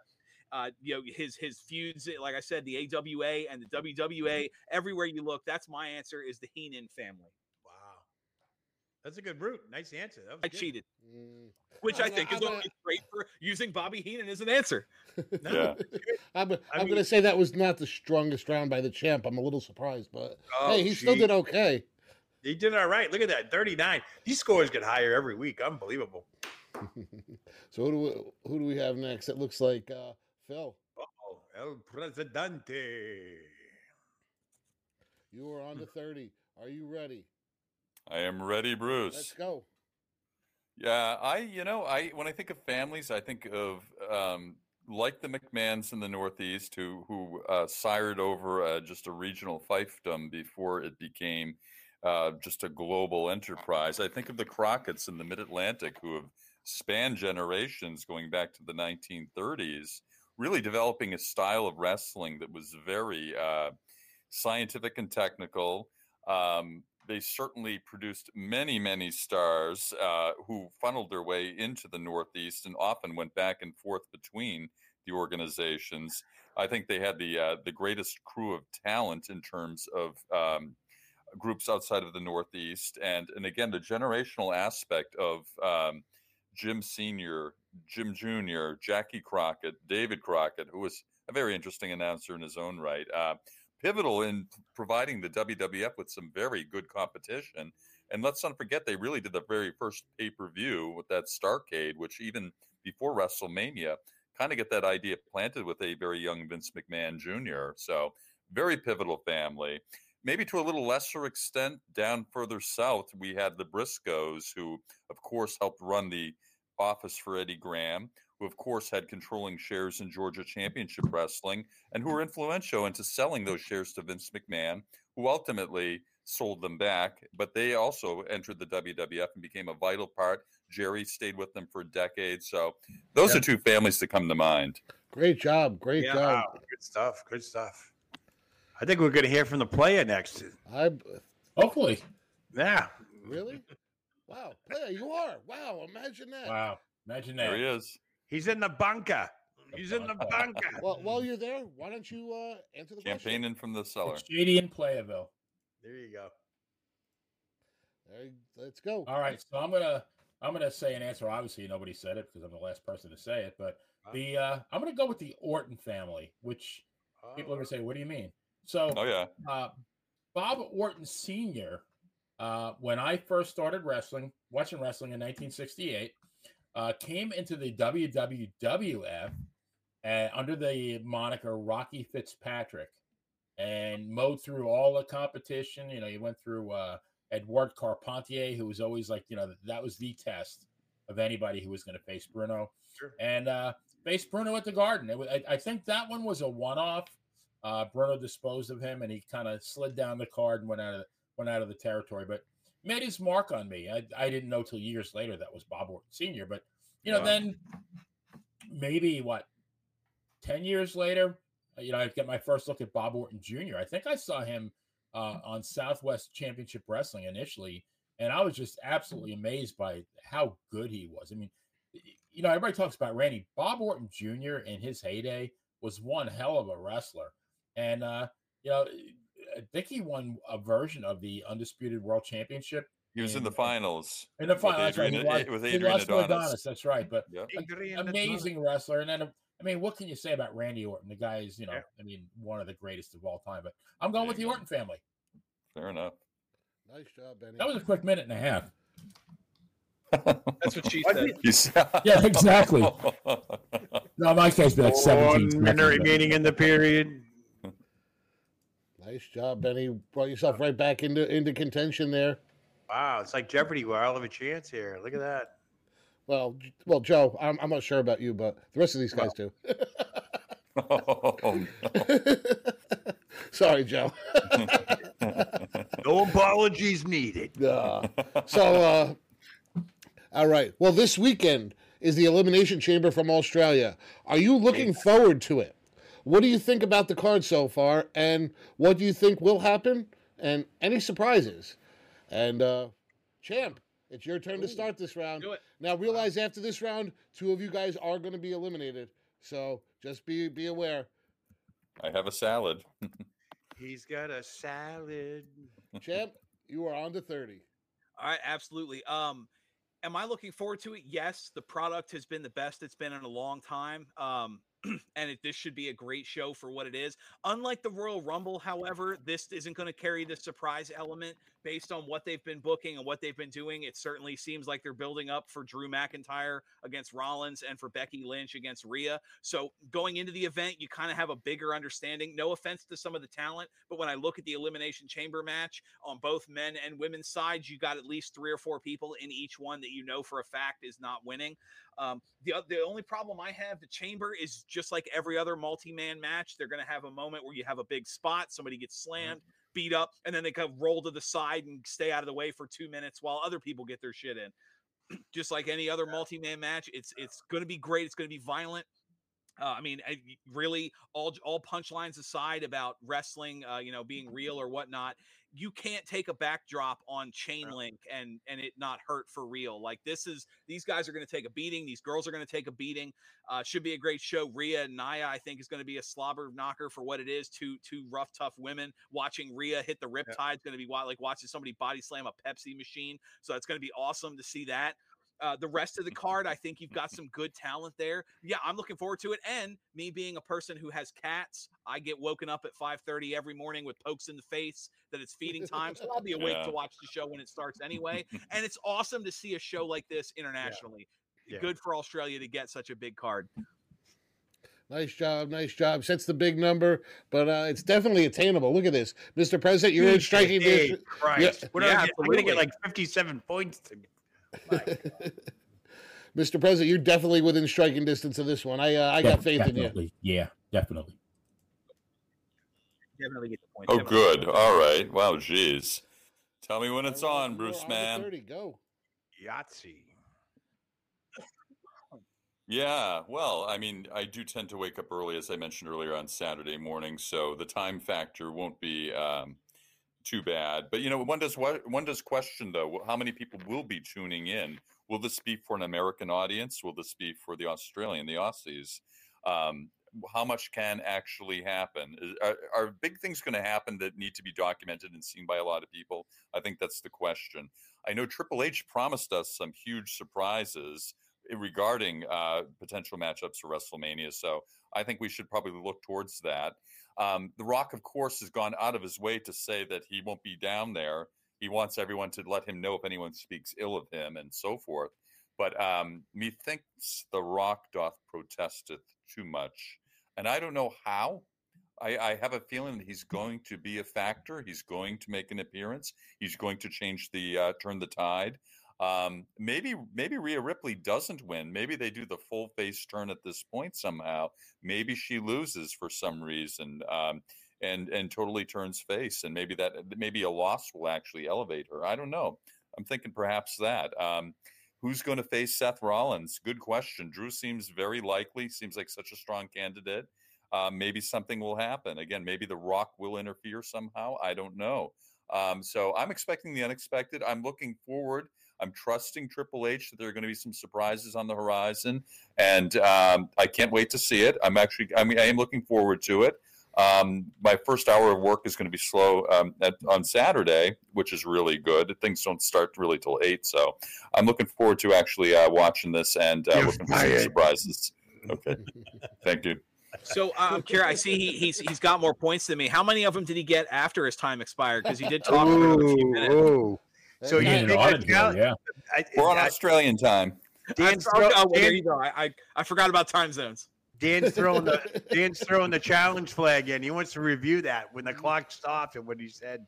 His feuds, like I said, the AWA and the WWA, everywhere you look, that's my answer, is the Heenan family. Wow. That's a good route. Nice answer. That was I good. cheated. Which I think is only great for using Bobby Heenan as an answer. Yeah. I'm going to say that was not the strongest round by the champ. I'm a little surprised, but hey, he still did okay. He did all right. Look at that, 39. These scores get higher every week. Unbelievable. So who do we have next? It looks like Phil. Uh-oh, El Presidente. You are on to 30. Are you ready? I am ready, Bruce. Let's go. Yeah, when I think of families, I think of like the McMahons in the Northeast, who sired over just a regional fiefdom before it became just a global enterprise. I think of the Crockett's in the Mid-Atlantic, who have spanned generations going back to the 1930s, really developing a style of wrestling that was very scientific and technical. They certainly produced many, many stars who funneled their way into the Northeast and often went back and forth between the organizations. I think they had the greatest crew of talent in terms of groups outside of the Northeast. And again, the generational aspect of Jim Sr., Jim Jr., Jackie Crockett, David Crockett, who was a very interesting announcer in his own right, pivotal in providing the WWF with some very good competition. And let's not forget, they really did the very first pay-per-view with that Starrcade, which even before WrestleMania, kind of get that idea planted with a very young Vince McMahon Jr. So very pivotal family. Maybe to a little lesser extent, down further south, we had the Briscoes, who, of course, helped run the office for Eddie Graham, who who of course had controlling shares in Georgia Championship Wrestling and who were influential into selling those shares to Vince McMahon, who ultimately sold them back, but they also entered the WWF and became a vital part. Jerry stayed with them for decades. So those are two families that come to mind. Great job. Great job. Wow. Good stuff. Good stuff. I think we're going to hear from the player next. Hopefully. Yeah. Really? Wow. Player, you are. Wow. Imagine that. Wow. Imagine that. There he is. He's in the bunker. He's in the bunker. Well, while you're there, why don't you answer the Campaigning from the cellar. It's Shady in Playerville. There you go. Let's go. All right, so I'm gonna say an answer. Obviously, nobody said it because I'm the last person to say it. But I'm gonna go with the Orton family, which people are gonna say, "What do you mean?" So, Bob Orton Sr. When I first started watching wrestling in 1968, came into the WWF under the moniker Rocky Fitzpatrick. And mowed through all the competition. You know, he went through Edouard Carpentier, who was always like, that was the test of anybody who was going to face Bruno. Sure. And faced Bruno at the Garden. I think that one was a one-off. Bruno disposed of him, and he kind of slid down the card and went out of the territory. But made his mark on me. I didn't know till years later that was Bob Orton Sr. But, then maybe, 10 years later, I get my first look at Bob Orton Jr. I think I saw him on Southwest Championship Wrestling initially, and I was just absolutely amazed by how good he was. I mean, everybody talks about Randy. Bob Orton Jr. in his heyday was one hell of a wrestler. And, I think he won a version of the Undisputed World Championship. He was in the finals. In the finals, with Adrian Adonis. That's right. But amazing wrestler. And then, what can you say about Randy Orton? The guy is, one of the greatest of all time. But I'm going with the Orton family. Fair enough. Nice job, Benny. That was a quick minute and a half. That's what she said. Yeah, exactly. No, in my case, it'd be like 17 1 minute remaining in the period. Nice job, Benny. Brought yourself right back into contention there. Wow, it's like Jeopardy where I'll have a chance here. Look at that. Well, Joe, I'm not sure about you, but the rest of these guys do. Sorry, Joe. No apologies needed. So, all right. Well, this weekend is the Elimination Chamber from Australia. Are you looking forward to it? What do you think about the card so far, and what do you think will happen, and any surprises? And, Champ, it's your turn to start this round. Do it. Now, realize after this round, 2 of you guys are going to be eliminated. So just be aware. I have a salad. He's got a salad. Champ, you are on to 30. All right, absolutely. Am I looking forward to it? Yes, the product has been the best it's been in a long time. And this should be a great show for what it is. Unlike the Royal Rumble, however, this isn't going to carry the surprise element based on what they've been booking and what they've been doing. It certainly seems like they're building up for Drew McIntyre against Rollins and for Becky Lynch against Rhea. So going into the event, you kind of have a bigger understanding. No offense to some of the talent, but when I look at the Elimination Chamber match on both men and women's sides, you got at least 3 or 4 people in each one that you know for a fact is not winning. The only problem I have, the Chamber is just like every other multi-man match. They're going to have a moment where you have a big spot, somebody gets slammed, beat up, and then they kind of roll to the side and stay out of the way for 2 minutes while other people get their shit in. Just like any other multi-man match, it's going to be great. It's going to be violent. Really, all punchlines aside about wrestling, being real or whatnot, you can't take a backdrop on chain link and it not hurt for real. Like these guys are going to take a beating. These girls are going to take a beating. Should be a great show. Rhea and Nia, I think, is going to be a slobber knocker for what it is. Two rough, tough women. Watching Rhea hit the riptide is going to be like watching somebody body slam a Pepsi machine. So it's going to be awesome to see that. The rest of the card, I think you've got some good talent there. Yeah, I'm looking forward to it. And me being a person who has cats, I get woken up at 5:30 every morning with pokes in the face that it's feeding time. So I'll be awake to watch the show when it starts anyway. And it's awesome to see a show like this internationally. Yeah. Good for Australia to get such a big card. Nice job. Sets the big number, but it's definitely attainable. Look at this. Mr. President, you're in striking distance. Christ. I'm going to get like 57 points to Mr. President, you're definitely within striking distance of this one. I got faith in you. Yeah, definitely. Definitely get the point. Oh, good. All right. Wow, geez. Tell me when it's on, Bruce, man. 30, go. Yahtzee. Yeah, well, I mean, I do tend to wake up early, as I mentioned earlier, on Saturday morning, so the time factor won't be too bad. But one does question though, how many people will be tuning in? Will this be for an American audience? Will this be for the Australian, the Aussies? How much can actually happen? Are big things going to happen that need to be documented and seen by a lot of people? I think that's the question. I know Triple H promised us some huge surprises regarding potential matchups for WrestleMania. So I think we should probably look towards that. The Rock, of course, has gone out of his way to say that he won't be down there. He wants everyone to let him know if anyone speaks ill of him and so forth. But methinks the Rock doth protesteth too much. And I don't know how. I have a feeling that he's going to be a factor. He's going to make an appearance. He's going to change turn the tide. Maybe Rhea Ripley doesn't win. Maybe they do the full face turn at this point somehow. Maybe she loses for some reason and totally turns face. And maybe a loss will actually elevate her. I don't know. I'm thinking perhaps that. Who's going to face Seth Rollins? Good question. Drew seems very likely. Seems like such a strong candidate. Maybe something will happen. Again, maybe The Rock will interfere somehow. I don't know. So I'm expecting the unexpected. I'm looking forward. I'm trusting Triple H that there are going to be some surprises on the horizon, and I can't wait to see it. I am looking forward to it. My first hour of work is going to be slow on Saturday, which is really good. Things don't start really till 8, so I'm looking forward to actually watching this and looking for some surprises. Okay, thank you. So I'm curious. I see he's got more points than me. How many of them did he get after his time expired? Because he did talk for another few minutes. So you think we're on Australian time. There you go. I forgot about time zones. Dan's throwing the challenge flag in. He wants to review that when the clock stopped and what he said.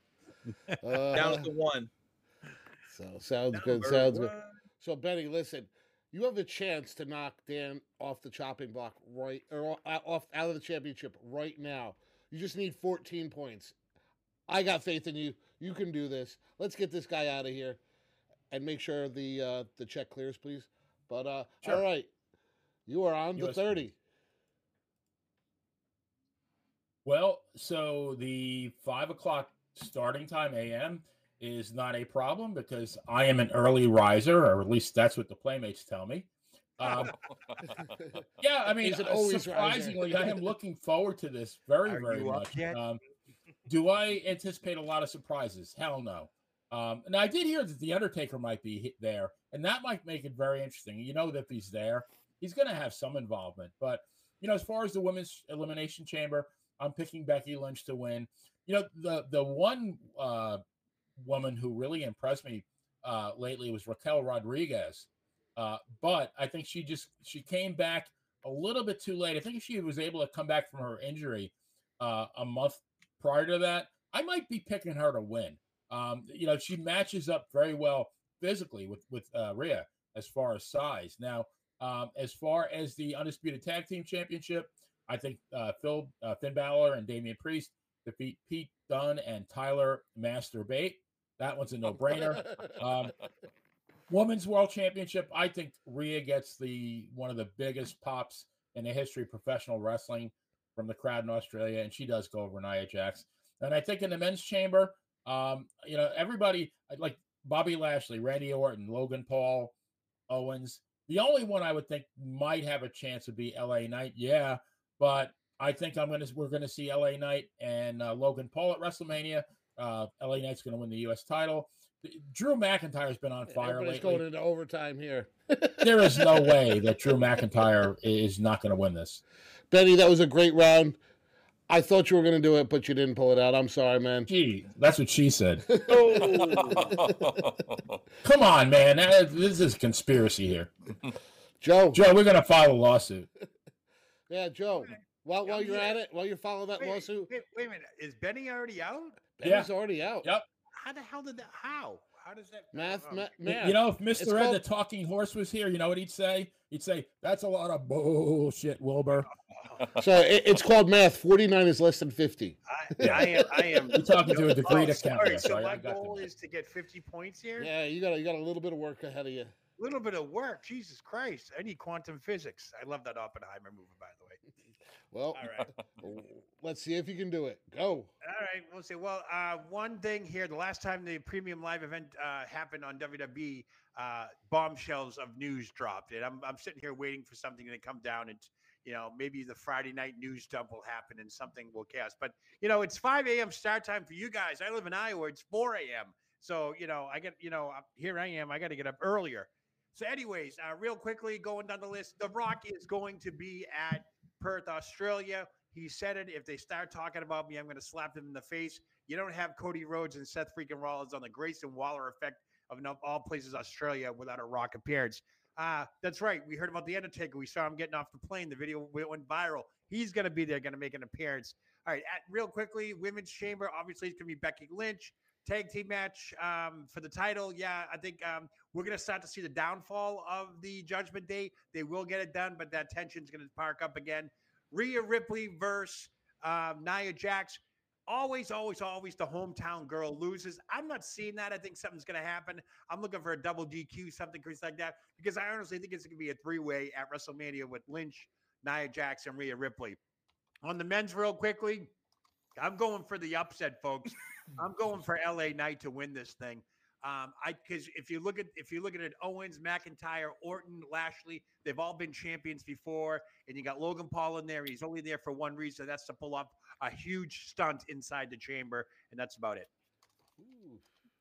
Down to 1. So sounds good. Sounds good. So Benny, listen, you have the chance to knock Dan off the chopping block out of the championship right now. You just need 14 points. I got faith in you. You can do this. Let's get this guy out of here and make sure the check clears, please. But sure. All right, you are on to 30. Well, so the 5 o'clock starting time a.m. is not a problem because I am an early riser, or at least that's what the Playmates tell me. Yeah, I mean, surprisingly, I am looking forward to this very much. Do I anticipate a lot of surprises? Hell no. Now, I did hear that The Undertaker might be there, and that might make it very interesting. You know that if he's there, he's going to have some involvement. But, as far as the Women's Elimination Chamber, I'm picking Becky Lynch to win. The one woman who really impressed me lately was Raquel Rodriguez. But I think she came back a little bit too late. I think if she was able to come back from her injury a month prior to that, I might be picking her to win. She matches up very well physically with Rhea as far as size. Now, as far as the Undisputed Tag Team Championship, I think Finn Balor and Damian Priest defeat Pete Dunne and Tyler Masturbate. That one's a no-brainer. Women's World Championship, I think Rhea gets one of the biggest pops in the history of professional wrestling from the crowd in Australia, and she does go over Nia Jax. And I think in the men's chamber, everybody like Bobby Lashley, Randy Orton, Logan Paul, Owens. The only one I would think might have a chance would be LA Knight. Yeah, but I think we're gonna see LA Knight and Logan Paul at WrestleMania. LA Knight's gonna win the U.S. title. Drew McIntyre's been on fire lately. Going into overtime here. There is no way that Drew McIntyre is not going to win this. Benny, that was a great round. I thought you were going to do it, but you didn't pull it out. I'm sorry, man. Gee, that's what she said. Come on, man. This is conspiracy here. Joe, we're going to file a lawsuit. Yeah, Joe. While you're at it, while you follow that lawsuit. Wait a minute. Is Benny already out? Benny's already out. Yep. How the hell did that? How? How does that math? You know, if Mr. Ed the talking horse was here, you know what he'd say? He'd say, "That's a lot of bullshit, Wilbur." So it's called math. 49 is less than 50. I am. You're talking to a degree Sorry, so so my goal is to get 50 points here. Yeah, you got a little bit of work ahead of you. A little bit of work. Jesus Christ. I need quantum physics. I love that Oppenheimer movie, by the way. Well, all right. Let's see if you can do it. Go. All right. We'll see. Well, one thing here. The last time the premium live event happened on WWE, bombshells of news dropped. And I'm sitting here waiting for something to come down. And, maybe the Friday night news dump will happen and something will cast. But, it's 5 a.m. start time for you guys. I live in Iowa. It's 4 a.m. So, I get, here I am. I got to get up earlier. So anyways, real quickly, going down the list, The Rock is going to be at Perth, Australia. He said it. If they start talking about me, I'm going to slap them in the face. You don't have Cody Rhodes and Seth freaking Rollins on the Grayson Waller effect of all places Australia without a Rock appearance. That's right. We heard about The Undertaker. We saw him getting off the plane. The video went viral. He's going to be there, going to make an appearance. All right, real quickly, Women's Chamber, obviously it's going to be Becky Lynch. Tag team match for the title. Yeah, I think we're going to start to see the downfall of the Judgment Day. They will get it done, but that tension's going to park up again. Rhea Ripley versus Nia Jax. Always the hometown girl loses. I'm not seeing that. I think something's going to happen. I'm looking for a double DQ, something like that, because I honestly think it's going to be a three-way at WrestleMania with Lynch, Nia Jax, and Rhea Ripley. On the men's real quickly, I'm going for the upset, folks. I'm going for LA Knight to win this thing. Because if you look at it, Owens, McIntyre, Orton, Lashley, they've all been champions before, and you got Logan Paul in there. He's only there for one reason. That's to pull up a huge stunt inside the chamber, and that's about it. Ooh.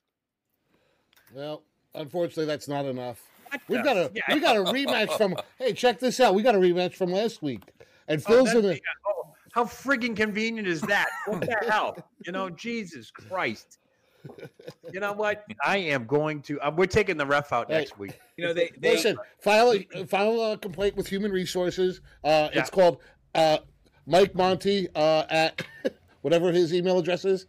Well, unfortunately, that's not enough. We got a rematch from. Hey, check this out. We got a rematch from last week, and Phil's in it. How friggin' convenient is that? What the hell? Jesus Christ. You know what? I am going to. We're taking the ref out next week. They listen. File a complaint with Human Resources. It's called Mike Monty at whatever his email address is.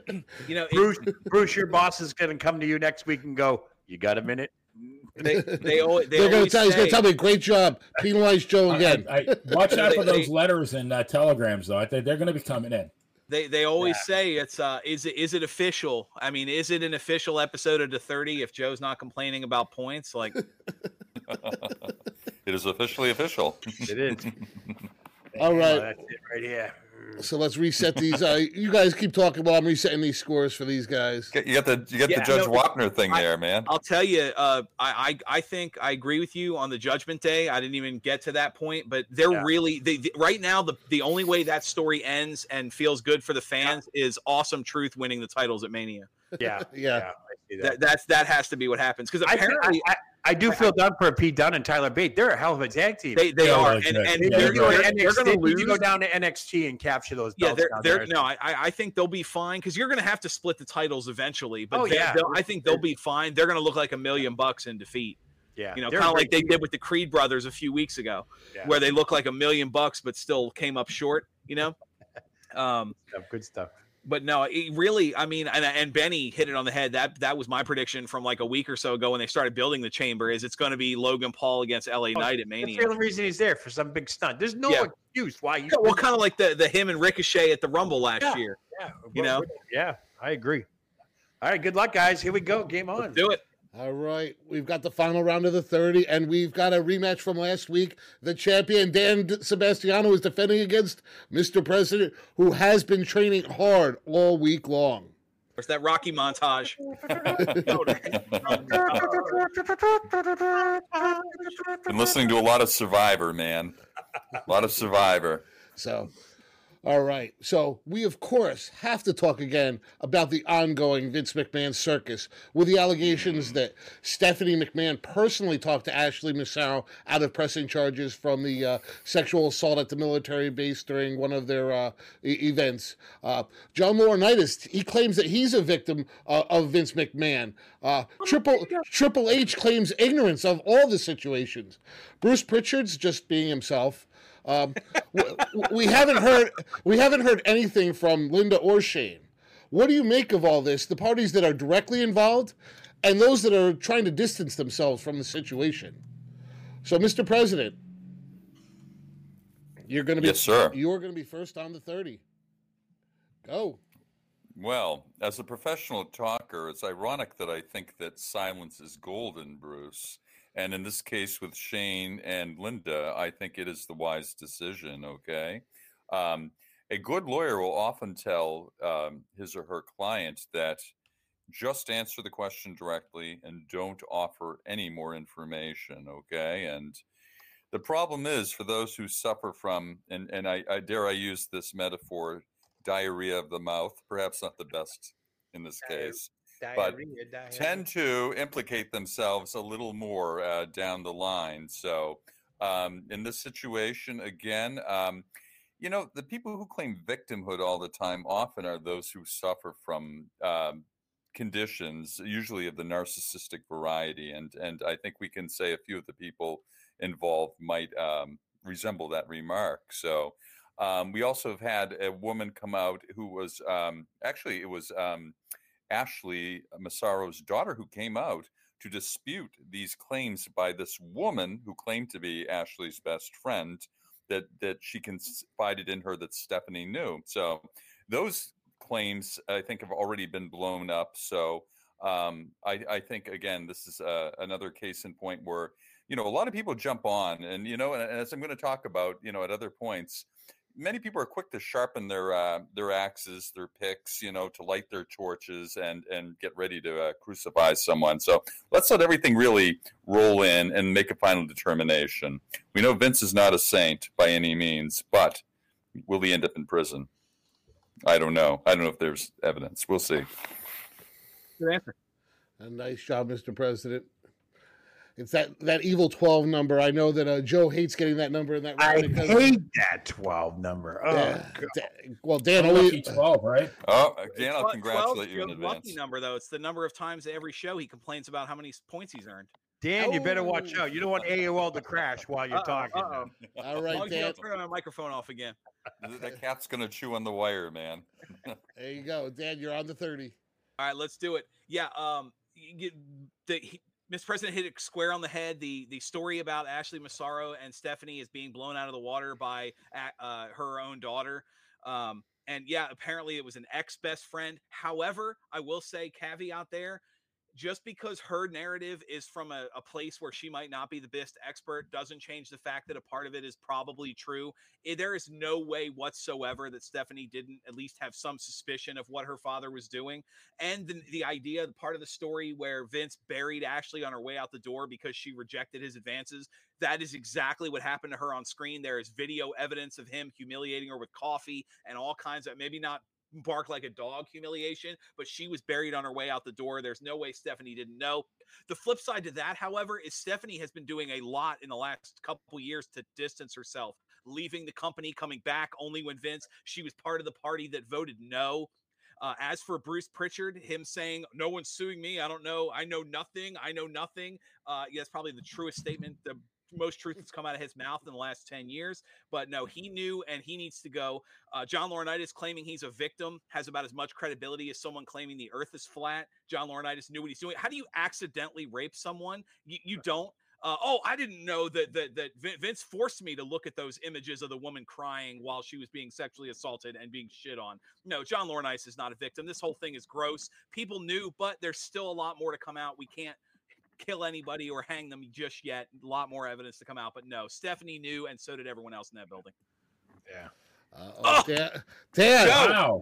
Bruce, your boss is going to come to you next week and go, "You got a minute?" They're going to tell. He's going to tell me, "Great job, penalize Joe again." Watch out for those letters and telegrams, though. I think they're going to be coming in. They always say it's is it official? I mean, is it an official episode of the 30 if Joe's not complaining about points? Like, it is officially official. It is. All right, that's it right here. So let's reset these. You guys keep talking while I'm resetting these scores for these guys. You got the Judge Wapner thing there, man. I'll tell you. I think I agree with you on the Judgment Day. I didn't even get to that point, but they're really right now. The only way that story ends and feels good for the fans is Awesome Truth winning the titles at Mania. Yeah. Yeah. That has to be what happens because apparently. I do feel done for Pete Dunne and Tyler Bate. They're a hell of a tag team. They are, and they're going to lose. You go down to NXT and capture those belts. I think they'll be fine because you're going to have to split the titles eventually. But I think they'll be fine. They're going to look like $1 million in defeat. Yeah, kind of like they did with the Creed brothers a few weeks ago, where they look like $1 million but still came up short. Good stuff. But no, it really, I mean, and Benny hit it on the head. That was my prediction from like a week or so ago when they started building the chamber. Is it's going to be Logan Paul against LA Knight at Mania? That's the only reason he's there, for some big stunt. There's no excuse why he's. Well, kind of like the him and Ricochet at the Rumble last year. Yeah, Yeah, I agree. All right, good luck, guys. Here we go. Game on. Let's do it. All right, we've got the final round of the 30, and we've got a rematch from last week. The champion, Dan Sebastiano, is defending against Mr. President, who has been training hard all week long. Where's that Rocky montage? Been listening to a lot of Survivor, man. A lot of Survivor. So... All right. So we, of course, have to talk again about the ongoing Vince McMahon circus with the allegations that Stephanie McMahon personally talked to Ashley Massaro out of pressing charges from the sexual assault at the military base during one of their events. John Laurinaitis, he claims that he's a victim of Vince McMahon. Triple H claims ignorance of all the situations. Bruce Pritchard's just being himself. We haven't heard anything from Linda or Shane. What do you make of all this? The parties that are directly involved, and those that are trying to distance themselves from the situation. So, Mr. President, you're going to be Yes, sir. You're going to be first on the 30. Go. Well, as a professional talker, it's ironic that I think that silence is golden, Bruce. And in this case with Shane and Linda, I think it is the wise decision, okay? A good lawyer will often tell his or her client that just answer the question directly and don't offer any more information, okay? And the problem is for those who suffer from, and I dare I use this metaphor, diarrhea of the mouth, perhaps not the best in this case, but tend to implicate themselves a little more down the line. So in this situation, again, the people who claim victimhood all the time often are those who suffer from conditions, usually of the narcissistic variety. And I think we can say a few of the people involved might resemble that remark. So we also have had a woman come out who was actually it was Ashley Massaro's daughter who came out to dispute these claims by this woman who claimed to be Ashley's best friend, that she confided in her that Stephanie knew. So those claims, I think, have already been blown up. So I think, again, this is another case in point where, a lot of people jump on and, and as I'm going to talk about, at other points, many people are quick to sharpen their axes, their picks, to light their torches and get ready to crucify someone. So let's let everything really roll in and make a final determination. We know Vince is not a saint by any means, but will he end up in prison? I don't know. I don't know if there's evidence. We'll see. Good answer. A nice job, Mr. President. It's that evil 12 number. I know that Joe hates getting that number in that round. I hate that 12 number. Oh, yeah. Well, Dan, only 12, right? Oh, Dan, I'll congratulate you in advance. Lucky number, though. It's the number of times every show he complains about how many points he's earned. Dan, you better watch out. You don't want AOL to crash while you're talking. All right, Dan. Turn my microphone off again. The cat's going to chew on the wire, man. There you go. Dan, you're on the 30. All right, let's do it. Yeah, Mr. President hit it square on the head. The story about Ashley Massaro and Stephanie is being blown out of the water by her own daughter. And yeah, apparently it was an ex-best friend. However, I will say, caveat there, just because her narrative is from a place where she might not be the best expert doesn't change the fact that a part of it is probably true. There is no way whatsoever that Stephanie didn't at least have some suspicion of what her father was doing. And the idea, the part of the story where Vince buried Ashley on her way out the door because she rejected his advances, that is exactly what happened to her on screen. There is video evidence of him humiliating her with coffee and all kinds of, maybe not bark like a dog humiliation, but she was buried on her way out the door. There's no way Stephanie didn't know. The flip side to that, however, is Stephanie has been doing a lot in the last couple years to distance herself, leaving the company, coming back only when she was part of the party that voted no. As for Bruce Pritchard, him saying, no one's suing me, I don't know, I know nothing. That's probably the truest statement, the most truth that's come out of his mouth in the last 10 years. But no, he knew and he needs to go. John Laurinaitis claiming he's a victim has about as much credibility as someone claiming the earth is flat. John Laurinaitis knew what he's doing. How do you accidentally rape someone? You don't. I didn't know that Vince forced me to look at those images of the woman crying while she was being sexually assaulted and being shit on. No, John Laurinaitis is not a victim. This whole thing is gross. People knew, but there's still a lot more to come out. We can't kill anybody or hang them just yet. A lot more evidence to come out, but no, Stephanie knew, and so did everyone else in that building. Yeah. Dan! Wow!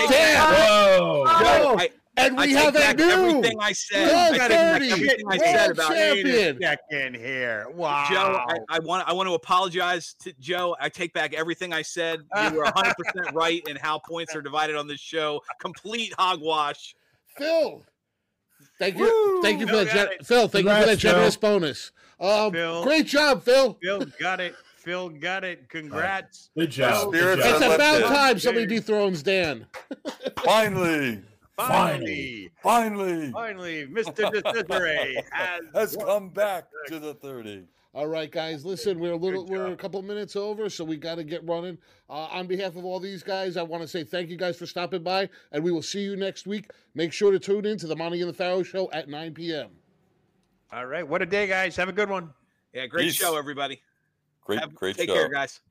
Whoa! And we have a new everything I said. everything I said about champion. Check in here. Wow, Joe, I want to apologize to Joe. I take back everything I said. You were 100% right in how points are divided on this show. Complete hogwash. Phil, thank you for that. Phil, thank you for that generous bonus. Phil, great job, Phil. Phil got it. Phil got it. Congrats. Good job. It's about time somebody dethrones Dan. Finally, Mr. DeCesare has come back to the 30. All right, guys. Listen, we're a couple minutes over, so we got to get running. On behalf of all these guys, I want to say thank you guys for stopping by, and we will see you next week. Make sure to tune in to the Monty and the Pharaoh show at 9 p.m. All right. What a day, guys. Have a good one. Yeah, great show, everybody. Great Take show. care, guys.